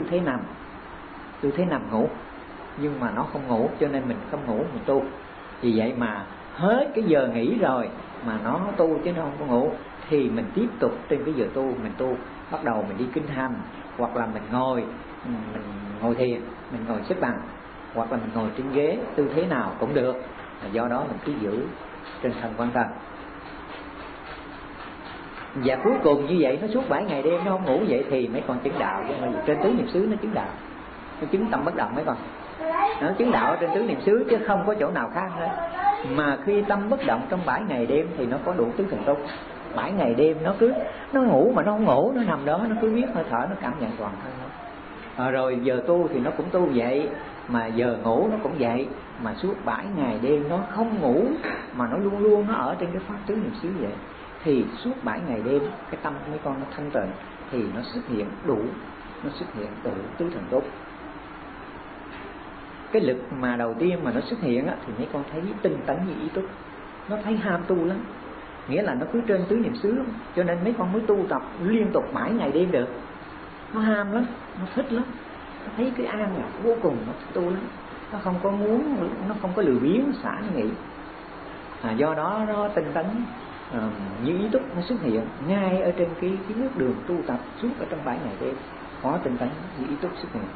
thế nằm ngủ, nhưng mà nó không ngủ cho nên mình không ngủ mình tu. Vì vậy mà hết cái giờ nghỉ rồi mà nó tu chứ nó không có ngủ thì mình tiếp tục trên cái giờ tu mình tu. Bắt đầu mình đi kinh hành, hoặc là mình ngồi thiền, mình ngồi xếp bằng, hoặc là mình ngồi trên ghế, tư thế nào cũng được. Do đó mình cứ giữ trên thân quan thần. Và cuối cùng như vậy nó suốt 7 ngày đêm nó không ngủ, vậy thì mấy con chứng đạo. Trên tứ niệm xứ nó chứng đạo, nó chứng tâm bất động mấy con. Nó chứng đạo ở trên tứ niệm xứ chứ không có chỗ nào khác hết. Mà khi tâm bất động trong 7 ngày đêm thì nó có đủ tứ thần túc. 7 ngày đêm nó ngủ mà nó không ngủ, nó nằm đó nó cứ biết hơi thở, nó cảm nhận toàn thân nó. Rồi giờ tu thì nó cũng tu vậy, mà giờ ngủ nó cũng vậy. Mà suốt 7 ngày đêm nó không ngủ, mà nó luôn luôn nó ở trên cái pháp tứ niệm xứ vậy. Thì suốt 7 ngày đêm cái tâm mấy con nó thanh tịnh thì nó xuất hiện đủ tứ thần túc. Cái lực mà đầu tiên mà nó xuất hiện thì mấy con thấy tinh tấn như ý túc, nó thấy ham tu lắm, nghĩa là nó cứ trên tứ niệm xứ lắm. Cho nên mấy con mới tu tập liên tục 7 ngày đêm được. Nó ham lắm, nó thích lắm, nó thấy cái an là vô cùng, nó thích tu lắm. Nó không có muốn, nó không có lười biếng xả nó nghỉ. Do đó nó tinh tấn như ý túc nó xuất hiện ngay ở trên cái bước đường tu tập suốt ở trong 7 ngày đêm. Có tinh tấn như ý túc xuất hiện.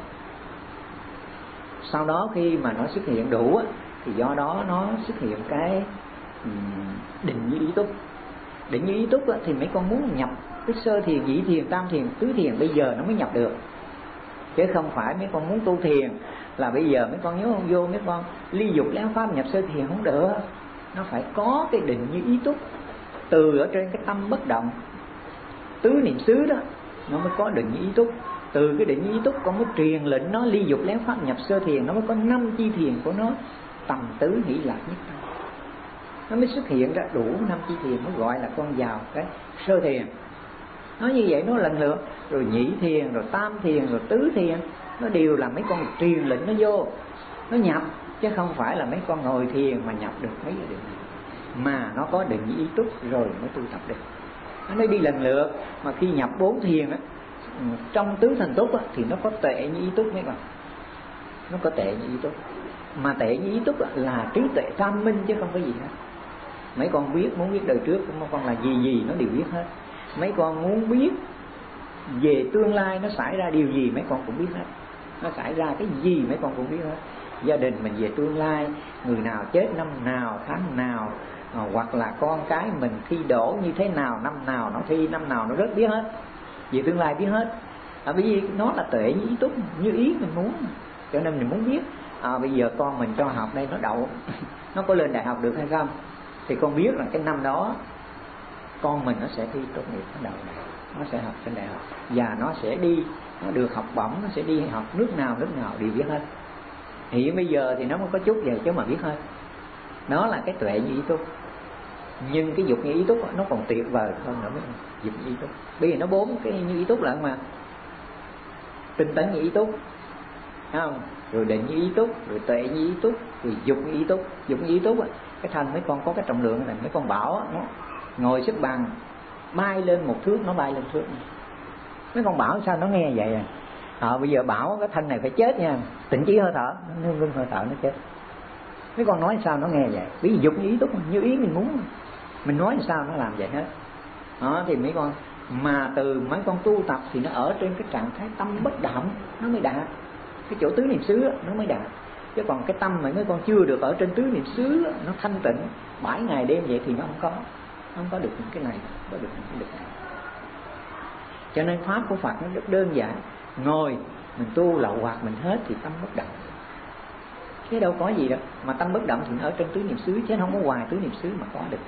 Sau đó khi mà nó xuất hiện đủ thì do đó nó xuất hiện cái định như ý túc. Định như ý túc thì mấy con muốn nhập cái sơ thiền, nhị thiền, tam thiền, tứ thiền bây giờ nó mới nhập được, chứ không phải mấy con muốn tu thiền là bây giờ mấy con nhớ không vô, mấy con ly dục léo pháp nhập sơ thiền không được. Nó phải có cái định như ý túc từ ở trên cái tâm bất động tứ niệm xứ đó, nó mới có định như ý túc. Từ cái định như ý túc con mới truyền lệnh nó ly dục léo pháp nhập sơ thiền, nó mới có 5 chi thiền của nó, tầm tứ hỷ lạc nhất tâm, nó mới xuất hiện ra đủ 5 chi thiền, mới gọi là con vào cái sơ thiền. Nó như vậy nó lần lượt, rồi nhị thiền, rồi tam thiền, rồi tứ thiền, nó đều là mấy con truyền lệnh nó vô, nó nhập, chứ không phải là mấy con ngồi thiền mà nhập được mấy cái định này. Mà nó có định ý túc rồi mới tu tập được. Nó đi lần lượt. Mà khi nhập 4 thiền trong tứ thần túc thì nó có tệ như ý túc mấy con. Nó có tệ như ý túc. Mà tệ như ý túc là trí tuệ tam minh chứ không có gì hết. Mấy con muốn biết đời trước của mấy con là gì nó đều biết hết. Mấy con muốn biết về tương lai nó xảy ra điều gì mấy con cũng biết hết. Nó xảy ra cái gì mấy con cũng biết hết. Gia đình mình về tương lai, người nào chết năm nào, tháng nào, hoặc là con cái mình thi đỗ như thế nào, năm nào nó thi, năm nào nó rớt, biết hết. Về tương lai biết hết. Bởi vì nó là tuệ như ý túc, như ý mình muốn. Cho nên mình muốn biết bây giờ con mình cho học đây nó đậu nó có lên đại học được hay không, thì con biết là cái năm đó con mình nó sẽ thi tốt nghiệp, nó đậu đại học, nó sẽ học trên đại học, và nó sẽ đi, nó được học bổng, nó sẽ đi học nước nào đều biết hết. Hiện bây giờ thì nó mới có chút vậy chứ mà biết hết. Nó là cái tuệ như ý túc. Nhưng cái dục như ý túc nó còn tuyệt vời hơn nữa. Dục như ý túc, bây giờ nó 4 cái như ý túc lận mà. Tinh tấn như ý túc, thấy không? Rồi định như ý túc, rồi tuệ như ý túc, rồi dục như ý túc. Dục như ý túc cái thân mấy con có cái trọng lượng này, mấy con bảo nó ngồi xếp bằng bay lên 1 thước, nó bay lên thước. Mấy con bảo sao nó nghe vậy bây giờ bảo cái thân này phải chết nha, tịnh chỉ hơi thở, nó ngưng hơi thở nó chết. Mấy con nói sao nó nghe vậy? Vì dục như ý túc, như ý mình muốn, mình nói sao nó làm vậy hết. Thì mấy con mà từ mấy con tu tập thì nó ở trên cái trạng thái tâm bất động nó mới đạt cái chỗ tứ niệm xứ nó mới đạt. Chứ còn cái tâm mà mấy con chưa được ở trên tứ niệm xứ nó thanh tịnh 7 ngày đêm vậy thì nó không có được những cái này, không có được những cái lực này. Cho nên pháp của Phật nó rất đơn giản, ngồi mình tu lậu hoặc mình hết thì tâm bất động, chứ đâu có gì đâu. Mà tâm bất động thì nó ở trên tứ niệm xứ, chứ không có ngoài tứ niệm xứ mà có được.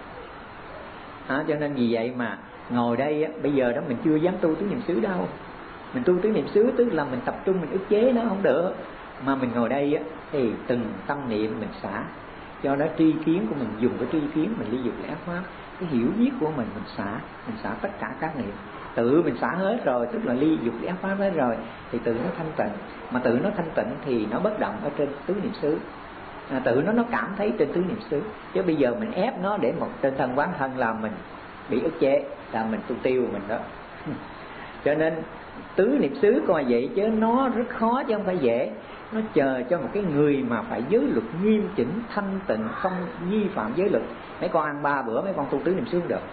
Cho nên vì vậy mà ngồi đây bây giờ đó mình chưa dám tu tứ niệm xứ đâu. Mình tu tứ niệm xứ tức là mình tập trung, mình ức chế nó không được. Mà mình ngồi đây thì từng tâm niệm mình xả. Do đó tri kiến của mình, dùng cái tri kiến mình ly dục ly ác pháp, cái hiểu biết của mình xả tất cả các niệm. Tự mình xả hết rồi, tức là ly dục ly ác pháp hết rồi, thì tự nó thanh tịnh. Mà tự nó thanh tịnh thì nó bất động ở trên tứ niệm xứ. Tự nó cảm thấy trên tứ niệm xứ. Chứ bây giờ mình ép nó để một trên thân quán thân là mình bị ức chế, là mình tu tiêu mình đó. Cho nên tứ niệm xứ coi vậy chứ nó rất khó chứ không phải dễ. Nó chờ cho một cái người mà phải giới luật nghiêm chỉnh, thanh tịnh, không vi phạm giới luật. Mấy con ăn 3 bữa, mấy con tu tứ niệm xứ không được.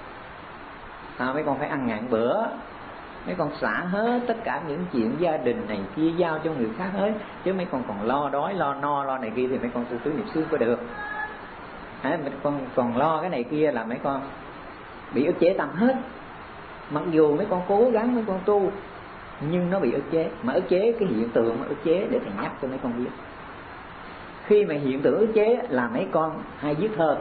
Mấy con phải ăn ngàn bữa, mấy con xả hết tất cả những chuyện gia đình này kia giao cho người khác hết. Chứ mấy con còn lo đói, lo no, lo này kia thì mấy con tu tứ niệm xứ có được. Mấy con còn lo cái này kia là mấy con bị ức chế tâm hết. Mặc dù mấy con cố gắng mấy con tu nhưng nó bị ức chế. Mà ức chế cái hiện tượng mà ức chế để thầy nhắc cho mấy con biết. Khi mà hiện tượng ức chế là mấy con hay viết thơ.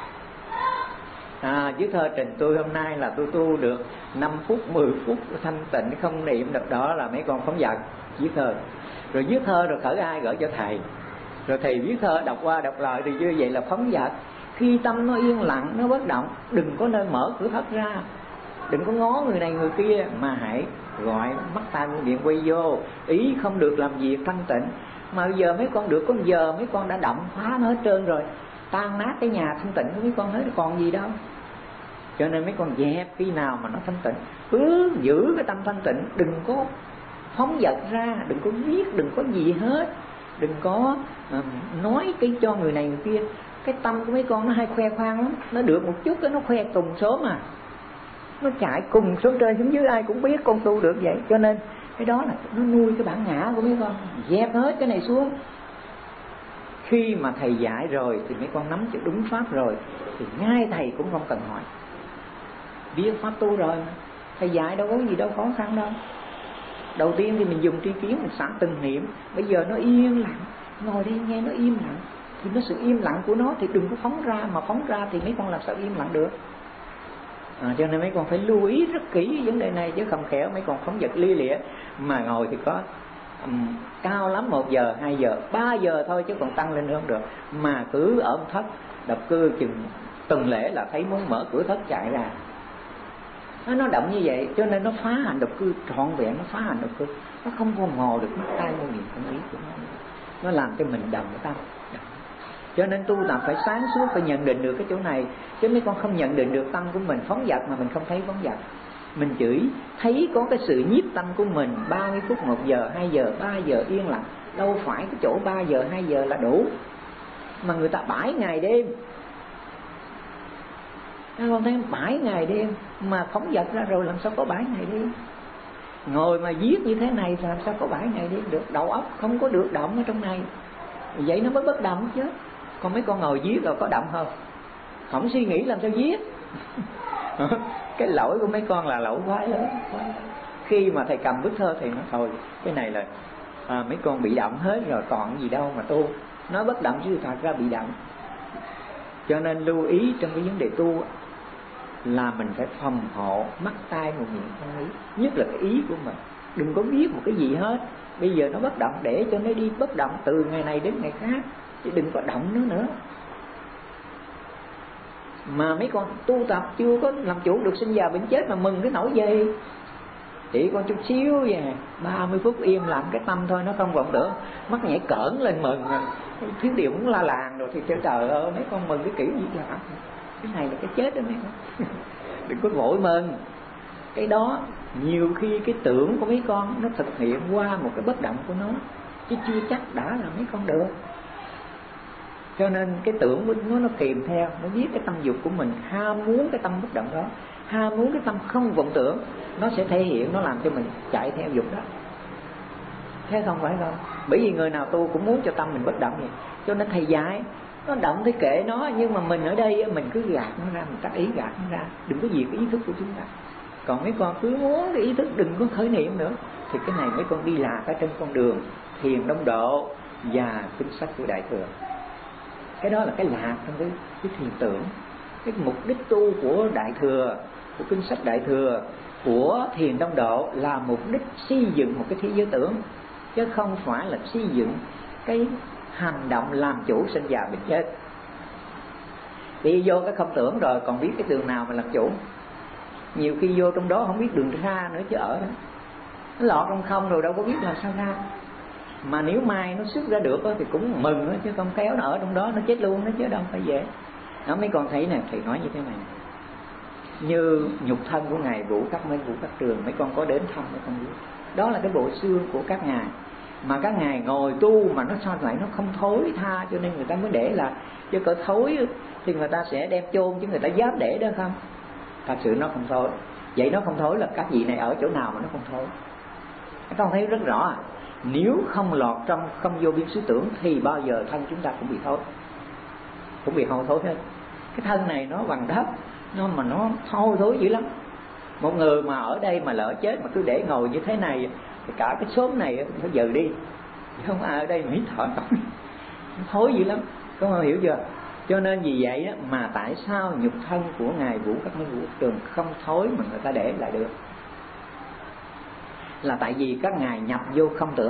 Viết thơ trình tôi hôm nay là tôi tu được 5 phút, 10 phút thanh tịnh không niệm được, đó là mấy con phóng dật viết thơ. Rồi viết thơ rồi khởi ai gửi cho thầy. Rồi thầy viết thơ đọc qua đọc lại thì như vậy là phóng dật. Khi tâm nó yên lặng, nó bất động, đừng có nơi mở cửa thất ra, đừng có ngó người này người kia, mà hãy gọi mắt tai mũi miệng quay vô, ý không được làm việc thanh tịnh. Mà bây giờ mấy con được có giờ mấy con đã động phá nó hết trơn rồi, tan nát cái nhà thanh tịnh của mấy con hết, còn gì đâu. Cho nên mấy con dẹp khi nào mà nó thanh tịnh, cứ giữ cái tâm thanh tịnh, đừng có phóng dật ra, đừng có viết, đừng có gì hết, đừng có nói cái cho người này người kia. Cái tâm của mấy con nó hay khoe khoang lắm, nó được một chút cái nó khoe cùng số mà, nó chạy cùng số trên xuống dưới, ai cũng biết con tu được vậy. Cho nên cái đó là nó nuôi cái bản ngã của mấy con, dẹp hết cái này xuống. Khi mà thầy dạy rồi thì mấy con nắm cho đúng pháp rồi thì ngay thầy cũng không cần hỏi, biết pháp tu rồi mà. Thầy dạy đâu có gì đâu khó khăn đâu. Đầu tiên thì mình dùng tri kiến, mình xả từng niệm. Bây giờ nó yên lặng, ngồi đây nghe nó im lặng, thì nó sự im lặng của nó thì đừng có phóng ra. Mà phóng ra thì mấy con làm sao im lặng được. Cho nên mấy con phải lưu ý rất kỹ vấn đề này, chứ không khéo mấy con phóng dật lia lịa. Mà ngồi thì có cao lắm 1 giờ, 2 giờ, 3 giờ thôi, chứ còn tăng lên nữa không được. Mà cứ ở thất độc cư chừng tuần lễ là thấy muốn mở cửa thất chạy ra. Nó động như vậy, cho nên nó phá hành độc cư trọn vẹn, nó phá hành độc cư. Nó không còn ngồi được mắt tai mũi miệng không ý của nó làm cho mình đồng cái tâm. Cho nên tu tập phải sáng suốt, phải nhận định được cái chỗ này. Chứ mấy con không nhận định được tâm của mình phóng dật mà mình không thấy phóng dật. Mình chỉ thấy có cái sự nhiếp tâm của mình 30 phút, 1 giờ, 2 giờ, 3 giờ yên lặng. Đâu phải cái chỗ 3 giờ, 2 giờ là đủ. Mà người ta 7 ngày đêm. Các con thấy 7 ngày đêm mà phóng dật ra rồi làm sao có 7 ngày đêm. Ngồi mà viết như thế này làm sao có 7 ngày đêm được. Đầu óc không có được động ở trong này, vậy nó mới bất động chứ. Còn mấy con ngồi viết rồi có động không? Không suy nghĩ làm sao viết. Cái lỗi của mấy con là lỗi quá lớn. Khi mà thầy cầm bức thơ thì nó thôi, cái này là mấy con bị động hết rồi, còn gì đâu mà tu. Nói bất động chứ thật ra bị động. Cho nên lưu ý trong cái vấn đề tu là mình phải phòng hộ mắt tai mũi miệng thân ý, nhất là cái ý của mình. Đừng có viết một cái gì hết. Bây giờ nó bất động, để cho nó đi bất động từ ngày này đến ngày khác, chứ đừng có động nó nữa. Mà mấy con tu tập chưa có làm chủ được sinh già bệnh chết mà mừng cái nỗi gì. Chỉ có chút xíu vậy, 30 phút im lặng cái tâm thôi, nó không vọng tưởng, mắt nhảy cỡn lên mừng, thiếu điều muốn la làng rồi thì trời ơi mấy con mừng cái kiểu gì vậy? Cái này là cái chết đó mấy con. Đừng có vội mừng. Cái đó nhiều khi cái tưởng của mấy con nó thực hiện qua một cái bất động của nó, chứ chưa chắc đã là mấy con được. Cho nên cái tưởng của nó kèm theo, nó biết cái tâm dục của mình ham muốn cái tâm bất động đó, ham muốn cái tâm không vọng tưởng, nó sẽ thể hiện, nó làm cho mình chạy theo dục đó. Thế không phải không? Bởi vì người nào tu cũng muốn cho tâm mình bất động vậy. Cho nên thầy dạy nó động thì kệ nó, nhưng mà mình ở đây mình cứ gạt nó ra, mình tác ý gạt nó ra, đừng có diệt cái ý thức của chúng ta. Còn mấy con cứ muốn cái ý thức đừng có khởi niệm nữa, thì cái này mấy con đi lạc ở trên con đường thiền đông độ và kinh sách của Đại Thừa. Cái đó là cái lạc trong cái thiền tưởng. Cái mục đích tu của Đại Thừa, của kinh sách Đại Thừa, của thiền đông độ là mục đích xây dựng một cái thế giới tưởng, chứ không phải là xây dựng cái hành động làm chủ sinh già bệnh chết. Đi vô cái không tưởng rồi còn biết cái đường nào mà làm chủ. Nhiều khi vô trong đó không biết đường ra nữa chứ ở đó nó lọt trong không rồi đâu có biết làm sao ra. Mà nếu mai nó xuất ra được thì cũng mừng đó, chứ không kéo nó ở trong đó nó chết luôn đó chứ đâu phải dễ. Đó, mấy con thấy nè, thầy nói như thế này, như nhục thân của ngài Vũ Các Minh, Vũ Các Trường, mấy con có đến thăm mấy con biết. Đó là cái bộ xương của các ngài, mà các ngài ngồi tu mà nó sao lại nó không thối tha, cho nên người ta mới để là, chứ cỡ thối thì người ta sẽ đem chôn, chứ người ta dám để đó không? Thật sự nó không thối. Vậy nó không thối là các vị này ở chỗ nào mà nó không thối? Các con thấy rất rõ à. Nếu không lọt trong không vô biên xứ tưởng thì bao giờ thân chúng ta cũng bị thối, cũng bị hôi thối hết. Cái thân này nó bằng đất, nó hôi thối dữ lắm. Một người mà ở đây mà lỡ chết mà cứ để ngồi như thế này thì cả cái xóm này phải dời đi, không ai ở đây mà hít thở nổi. Thối dữ lắm, các con hiểu chưa? Cho nên vì vậy á, mà tại sao nhục thân của ngài Vũ Các Minh, Vũ Trường không thối mà người ta để lại được, là tại vì các ngài nhập vô không tưởng.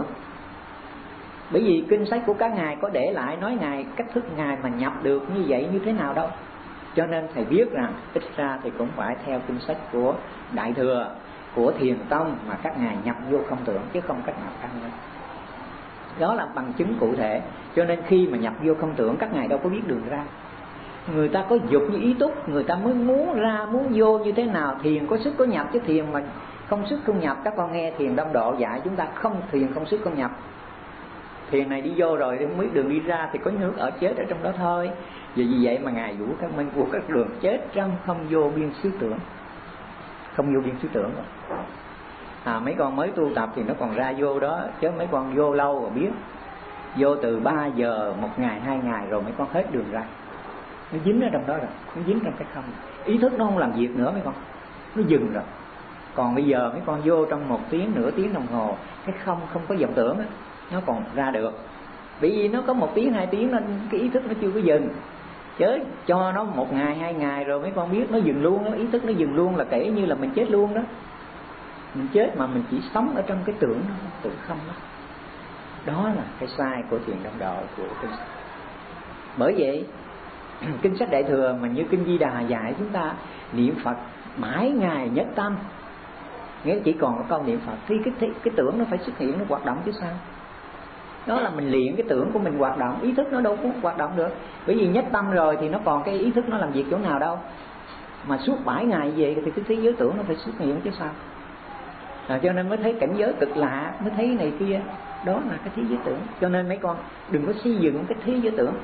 Bởi vì kinh sách của các ngài có để lại nói ngài, cách thức ngài mà nhập được như vậy như thế nào đâu. Cho nên thầy biết rằng ít ra thì cũng phải theo kinh sách của Đại Thừa, của Thiền Tông mà các ngài nhập vô không tưởng, chứ không cách nào khác nữa. Đó là bằng chứng cụ thể. Cho nên khi mà nhập vô không tưởng, các ngài đâu có biết đường ra. Người ta có dục như ý túc, người ta mới muốn ra, muốn vô như thế nào. Thiền có sức có nhập, chứ thiền mà không sức không nhập. Các con nghe thiền đông độ dạy chúng ta không thiền không sức không nhập. Thiền này đi vô rồi không biết đường đi ra thì có nước ở chết ở trong đó thôi. Vì vậy mà ngài Vũ Các Minh, Vũ Các Đường chết trong không vô biên xứ tưởng, không vô biên xứ tưởng rồi. Mấy con mới tu tập thì nó còn ra vô đó, chứ mấy con vô lâu rồi biết. Vô từ 3 giờ, 1 ngày, 2 ngày rồi mấy con hết đường ra. Nó dính ở trong đó rồi, nó dính trong cái không. Ý thức nó không làm việc nữa mấy con, nó dừng rồi. Còn bây giờ mấy con vô trong 1 tiếng, nửa tiếng đồng hồ, cái không có vọng tưởng á, nó còn ra được. Bởi vì nó có 1 tiếng, 2 tiếng nên cái ý thức nó chưa có dừng. Chứ cho nó 1 ngày, 2 ngày rồi mấy con biết nó dừng luôn đó, ý thức nó dừng luôn là kể như là mình chết luôn đó. Mình chết mà mình chỉ sống ở trong cái tưởng đó, tưởng không đó. Đó là cái sai của thiền đông độ, của kinh sách. Bởi vậy kinh sách Đại Thừa mà như kinh Di Đà dạy chúng ta niệm Phật mãi ngày nhất tâm, nghĩa chỉ còn có câu niệm Phật thì cái tưởng nó phải xuất hiện, nó hoạt động chứ sao. Đó là mình luyện cái tưởng của mình hoạt động, ý thức nó đâu có hoạt động được. Bởi vì nhất tâm rồi thì nó còn cái ý thức nó làm việc chỗ nào đâu. Mà suốt 7 ngày về thì cái thế giới tưởng nó phải xuất hiện chứ sao. Cho nên mới thấy cảnh giới cực lạ, mới thấy này kia. Đó là cái thế giới tưởng. Cho nên mấy con đừng có xây dựng cái thế giới tưởng.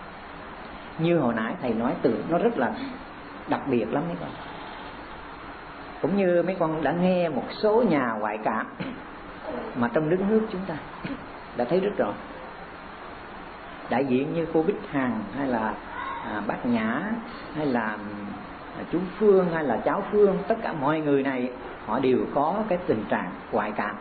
Như hồi nãy thầy nói, tưởng nó rất là đặc biệt lắm mấy con. Cũng như mấy con đã nghe một số nhà ngoại cảm mà trong đất nước chúng ta đã thấy rất rõ. Đại diện như cô Bích Hằng, hay là bác Nhã, hay là chú Phương, hay là cháu Phương, tất cả mọi người này họ đều có cái tình trạng ngoại cảm.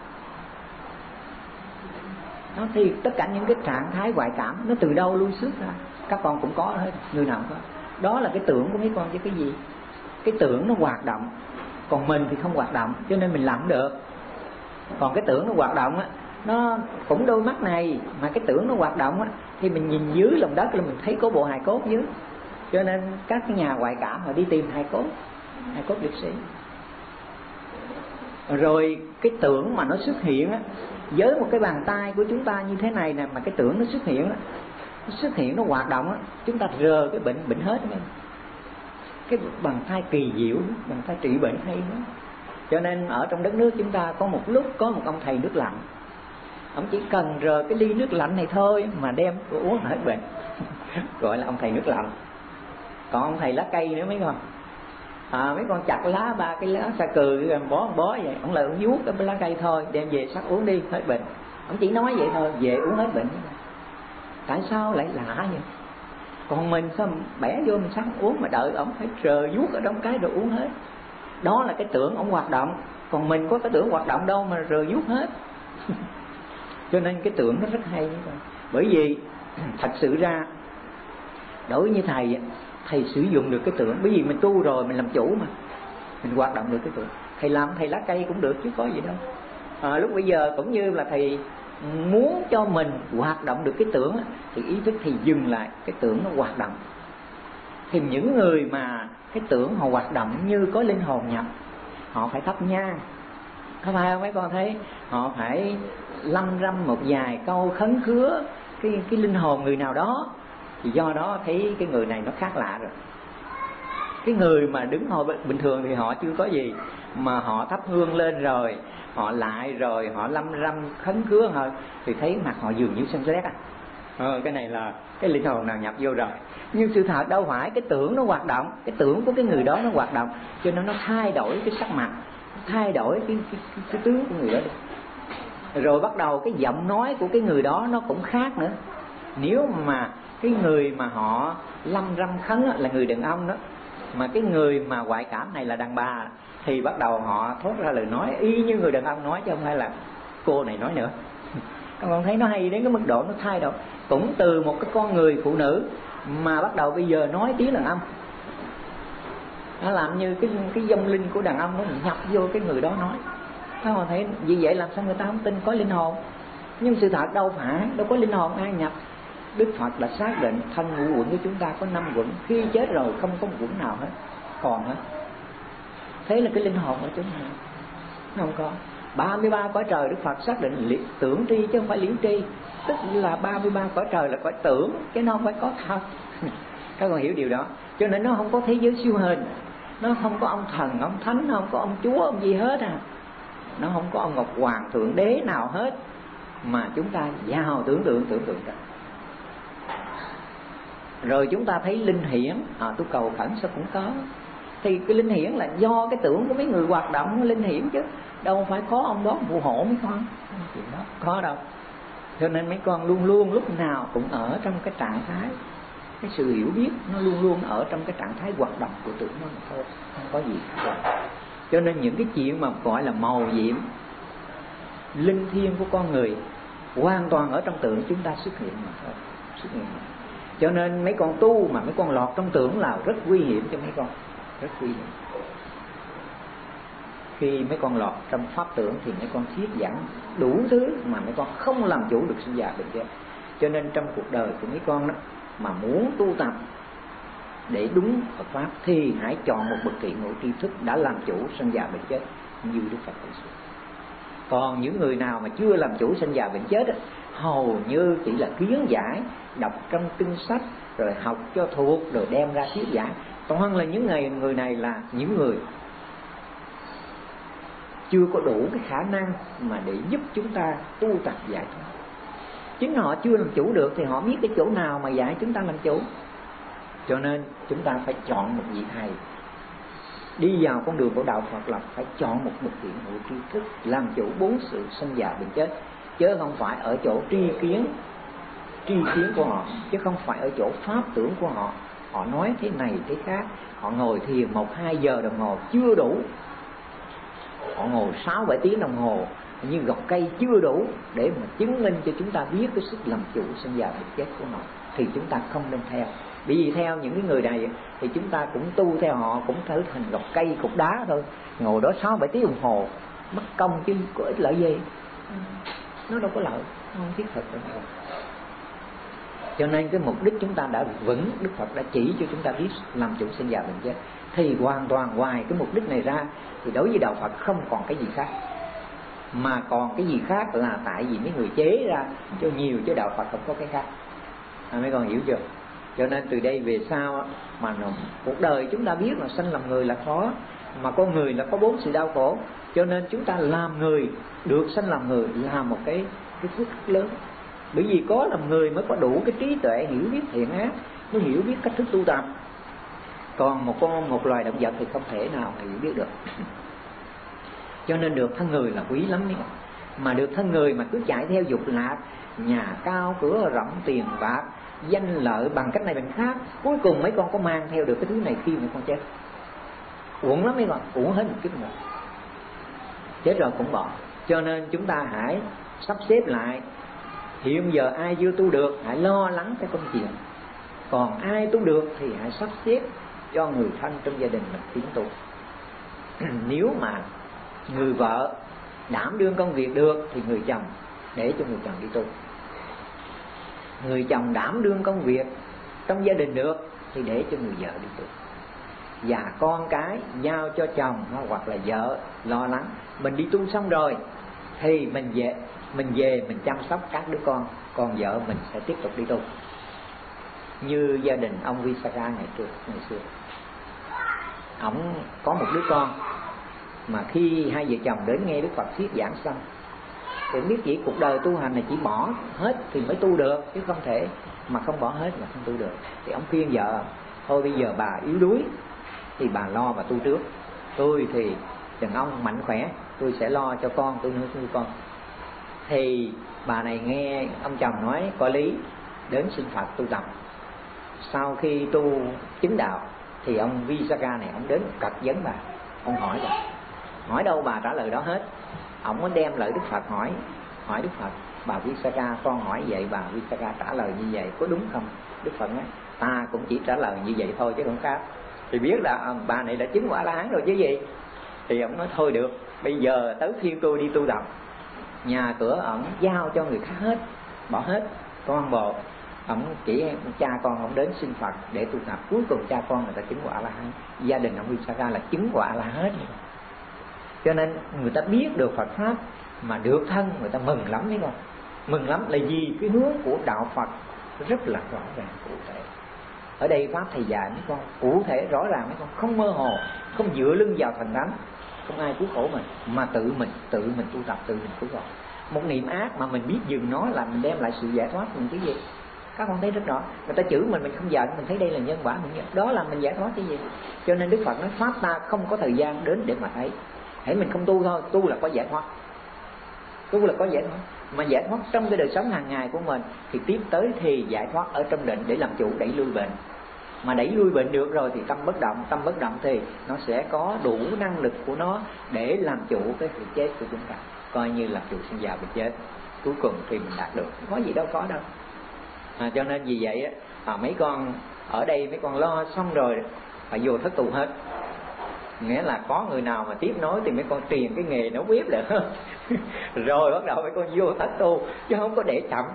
Đó, thì tất cả những cái trạng thái ngoại cảm nó từ đâu lui xuất ra? Các con cũng có hết, người nào cũng có. Đó là cái tưởng của mấy con chứ cái gì. Cái tưởng nó hoạt động, còn mình thì không hoạt động, cho nên mình làm được. Còn cái tưởng nó hoạt động á, nó cũng đôi mắt này, mà cái tưởng nó hoạt động á thì mình nhìn dưới lòng đất là mình thấy có bộ hài cốt dưới. Cho nên các cái nhà ngoại cảm họ đi tìm hài cốt liệt sĩ. Rồi cái tưởng mà nó xuất hiện á, với một cái bàn tay của chúng ta như thế này nè, mà cái tưởng nó xuất hiện nó hoạt động á, chúng ta rờ cái bệnh hết đó. Cái bàn tay kỳ diệu, bàn tay trị bệnh hay đó. Cho nên ở trong đất nước chúng ta có một lúc có một ông thầy nước lạnh, ông chỉ cần rờ cái ly nước lạnh này thôi mà đem uống hết bệnh gọi là ông thầy nước lạnh. Còn ông thầy lá cây nữa mấy con, mấy con chặt lá, 3 cái lá sa cừ bó vậy, ông lại ông vuốt cái lá cây thôi, đem về sắc uống đi hết bệnh. Ông chỉ nói vậy thôi, về uống hết bệnh. Tại sao lại lạ vậy? Còn mình sao bẻ vô mình sắc uống, mà đợi ông phải rờ vuốt ở trong cái rồi uống hết. Đó là cái tưởng ông hoạt động, còn mình có cái tưởng hoạt động đâu mà rờ vuốt hết. Cho nên cái tưởng nó rất hay. Bởi vì thật sự ra đối với thầy sử dụng được cái tưởng, bởi vì mình tu rồi mình làm chủ mà, mình hoạt động được cái tưởng. Thầy làm thầy lá cây cũng được chứ có gì đâu. Lúc bây giờ cũng như là thầy muốn cho mình hoạt động được cái tưởng thì ý thức thì dừng lại cái tưởng nó hoạt động. Thì những người mà cái tưởng họ hoạt động như có linh hồn nhập, họ phải thắp nhang, có phải không mấy con thấy? Họ phải lăm răm một vài câu khấn khứa cái linh hồn người nào đó, thì do đó thấy cái người này nó khác lạ rồi. Cái người mà đứng hồi bình thường thì họ chưa có gì, mà họ thắp hương lên rồi họ lại rồi họ lăm răm khấn khứa thôi, thì thấy mặt họ dường như sân sét cái này là cái linh hồn nào nhập vô rồi. Nhưng sự thật đâu phải, cái tưởng nó hoạt động, cái tưởng của cái người đó nó hoạt động, cho nên nó thay đổi cái sắc mặt, thay đổi cái tướng của người đó. Rồi bắt đầu cái giọng nói của cái người đó nó cũng khác nữa. Nếu mà cái người mà họ lăm răm khấn là người đàn ông đó, mà cái người mà ngoại cảm này là đàn bà, thì bắt đầu họ thốt ra lời nói y như người đàn ông nói, chứ không phải là cô này nói nữa. Các bạn thấy nó hay đến cái mức độ nó thay đổi. Cũng từ một cái con người phụ nữ mà bắt đầu bây giờ nói tiếng đàn ông, nó làm như cái vong linh của đàn ông nó nhập vô cái người đó nói. Các bạn thấy vì vậy làm sao người ta không tin có linh hồn? Nhưng sự thật đâu phải, đâu có linh hồn ai nhập. Đức Phật đã xác định thân ngũ uẩn của chúng ta có 5 uẩn, khi chết rồi không có một uẩn nào hết còn hết. Thế là cái linh hồn của chúng ta nó không có. 33 cõi trời Đức Phật xác định tưởng tri chứ không phải liễn tri, tức là 33 cõi trời là cõi tưởng, chứ nó không phải có thật. Các con hiểu điều đó. Cho nên nó không có thế giới siêu hình, nó không có ông thần, ông thánh, nó không có ông chúa, ông gì hết nó không có ông Ngọc Hoàng Thượng Đế nào hết, mà chúng ta vào tưởng tượng ra. Rồi chúng ta thấy linh hiển, tôi cầu khẩn sao cũng có. Thì cái linh hiển là do cái tưởng của mấy người hoạt động nó linh hiển chứ, đâu phải có ông đó phù hộ mấy con. Chuyện đó có đâu. Cho nên mấy con luôn luôn lúc nào cũng ở trong cái trạng thái, cái sự hiểu biết nó luôn luôn ở trong cái trạng thái hoạt động của tưởng nó mà thôi, không có gì khác. Cho nên những cái chuyện mà gọi là màu nhiệm linh thiêng của con người hoàn toàn ở trong tưởng chúng ta xuất hiện mà thôi, xuất hiện. Cho nên mấy con tu mà mấy con lọt trong tưởng là rất nguy hiểm cho mấy con, rất nguy hiểm. Khi mấy con lọt trong pháp tưởng thì mấy con thiết giảng đủ thứ mà mấy con không làm chủ được sinh già bệnh chết. Cho nên trong cuộc đời của mấy con đó, mà muốn tu tập để đúng Phật pháp thì hãy chọn một bậc kỳ ngộ tri thức đã làm chủ sinh già bệnh chết như Đức Phật dạy. Còn những người nào mà chưa làm chủ sinh già bệnh chết hầu như chỉ là kiến giải, đọc trong kinh sách rồi học cho thuộc rồi đem ra thuyết giảng. Toàn là những người này là những người chưa có đủ cái khả năng mà để giúp chúng ta tu tập giải thoát. Chính họ chưa làm chủ được thì họ biết cái chỗ nào mà dạy chúng ta làm chủ. Cho nên chúng ta phải chọn một vị thầy đi vào con đường của đạo Phật là phải chọn một bậc thiện ngộ tri thức làm chủ 4 sự sinh già bệnh chết, chứ không phải ở chỗ tri kiến của họ, chứ không phải ở chỗ pháp tưởng của họ. Họ nói thế này thế khác, họ ngồi thiền 1-2 giờ đồng hồ chưa đủ, họ ngồi 6-7 tiếng đồng hồ như gọt cây chưa đủ để mà chứng minh cho chúng ta biết cái sức làm chủ sinh già bệnh chết của họ, thì chúng ta không nên theo. Bởi vì theo những cái người này thì chúng ta cũng tu theo họ, cũng trở thành gọt cây cục đá thôi, ngồi đó 6-7 tiếng đồng hồ mất công chứ có ích lợi gì, nó đâu có lợi, nó không thiết thực đâu. Cho nên cái mục đích chúng ta đã vững, Đức Phật đã chỉ cho chúng ta biết làm chủ sinh già bệnh chết. Thì hoàn toàn ngoài cái mục đích này ra thì đối với đạo Phật không còn cái gì khác. Mà còn cái gì khác là tại vì mấy người chế ra cho nhiều, chứ đạo Phật không có cái khác. Mấy con hiểu chưa? Cho nên từ đây về sau mà cuộc đời chúng ta biết là sanh làm người là khó, mà con người là có 4 sự đau khổ. Cho nên chúng ta làm người, được sanh làm người là một cái phước rất lớn. Bởi vì có làm người mới có đủ cái trí tuệ hiểu biết thiện ác, mới hiểu biết cách thức tu tập. Còn một loài động vật thì không thể nào hiểu biết được. Cho nên được thân người là quý lắm đấy. Mà được thân người mà cứ chạy theo dục lạc, nhà cao cửa rộng tiền bạc, danh lợi bằng cách này bằng khác, cuối cùng mấy con có mang theo được cái thứ này khi mấy con chết. Uổng lắm mấy con, uổng hết một kiếp người. Chết rồi cũng bỏ. Cho nên chúng ta hãy sắp xếp lại. Hiện giờ ai chưa tu được hãy lo lắng cái công chuyện. Còn ai tu được thì hãy sắp xếp cho người thân trong gia đình mình tiến tu. Nếu mà người vợ đảm đương công việc được thì người chồng để cho người chồng đi tu. Người chồng đảm đương công việc trong gia đình được thì để cho người vợ đi tu. Và con cái giao cho chồng hoặc là vợ lo lắng. Mình đi tu xong rồi thì mình về mình chăm sóc các đứa con, còn vợ mình sẽ tiếp tục đi tu. Như gia đình ông Visakha ngày xưa, ổng có một đứa con mà khi hai vợ chồng đến nghe Đức Phật thuyết giảng xong thì biết chỉ cuộc đời tu hành này chỉ bỏ hết thì mới tu được, chứ không thể mà không bỏ hết mà không tu được. Thì ông khuyên vợ, thôi bây giờ bà yếu đuối thì bà lo bà tu trước, tôi thì đàn ông mạnh khỏe, tôi sẽ lo cho con, tôi nuôi con. Thì bà này nghe ông chồng nói có lý, đến xin Phật tu tập. Sau khi tu chứng đạo thì ông Visakha này ông đến cật vấn bà, ông hỏi bà, hỏi đâu bà trả lời đó hết. Ông mới đem lời Đức Phật hỏi Đức Phật, bà Visakha con hỏi vậy, bà Visakha trả lời như vậy có đúng không? Đức Phật nói ta cũng chỉ trả lời như vậy thôi chứ không khác. Thì biết là bà này đã chứng quả A-la-hán rồi chứ gì. Thì ông nói thôi được, bây giờ tới phiên tôi đi tu tập. Nhà cửa ổng giao cho người khác hết, bỏ hết toàn bộ. Ổng chỉ cha con ổng đến xin Phật để tu tập. Cuối cùng cha con người ta chứng quả A-la-hán. Gia đình ông Visakha là chứng quả A-la-hán hết. Cho nên người ta biết được Phật pháp mà được thân người ta mừng lắm đấy con. Mừng lắm là vì cái hướng của đạo Phật rất là rõ ràng cụ thể. Ở đây pháp thầy dạy mấy con cụ thể rõ ràng mấy con, không mơ hồ, không dựa lưng vào thần thánh, không ai cứu khổ mình, mà tự mình tu tập, tự mình cứu khổ. Một niệm ác mà mình biết dừng nó là mình đem lại sự giải thoát mình chứ gì. Các con thấy rất rõ, người ta chửi mình không giận, mình thấy đây là nhân quả, mình đó là mình giải thoát chứ gì. Cho nên Đức Phật nói pháp ta không có thời gian đến để mà thấy. Hãy mình không tu thôi, tu là có giải thoát. Tu là có giải thoát. Mà giải thoát trong cái đời sống hàng ngày của mình thì tiếp tới thì giải thoát ở trong định để làm chủ đẩy lui bệnh. Mà đẩy lui bệnh được rồi thì tâm bất động thì nó sẽ có đủ năng lực của nó để làm chủ cái sự chết của chúng ta. Coi như làm chủ sinh già bệnh chết. Cuối cùng thì mình đạt được, không có gì đâu, có đâu. Cho nên vì vậy mấy con ở đây mấy con lo xong rồi phải vô thất tu hết. Nghĩa là có người nào mà tiếp nối thì mấy con truyền cái nghề nấu bếp lại rồi bắt đầu mấy con vô thất tu, chứ không có để chậm.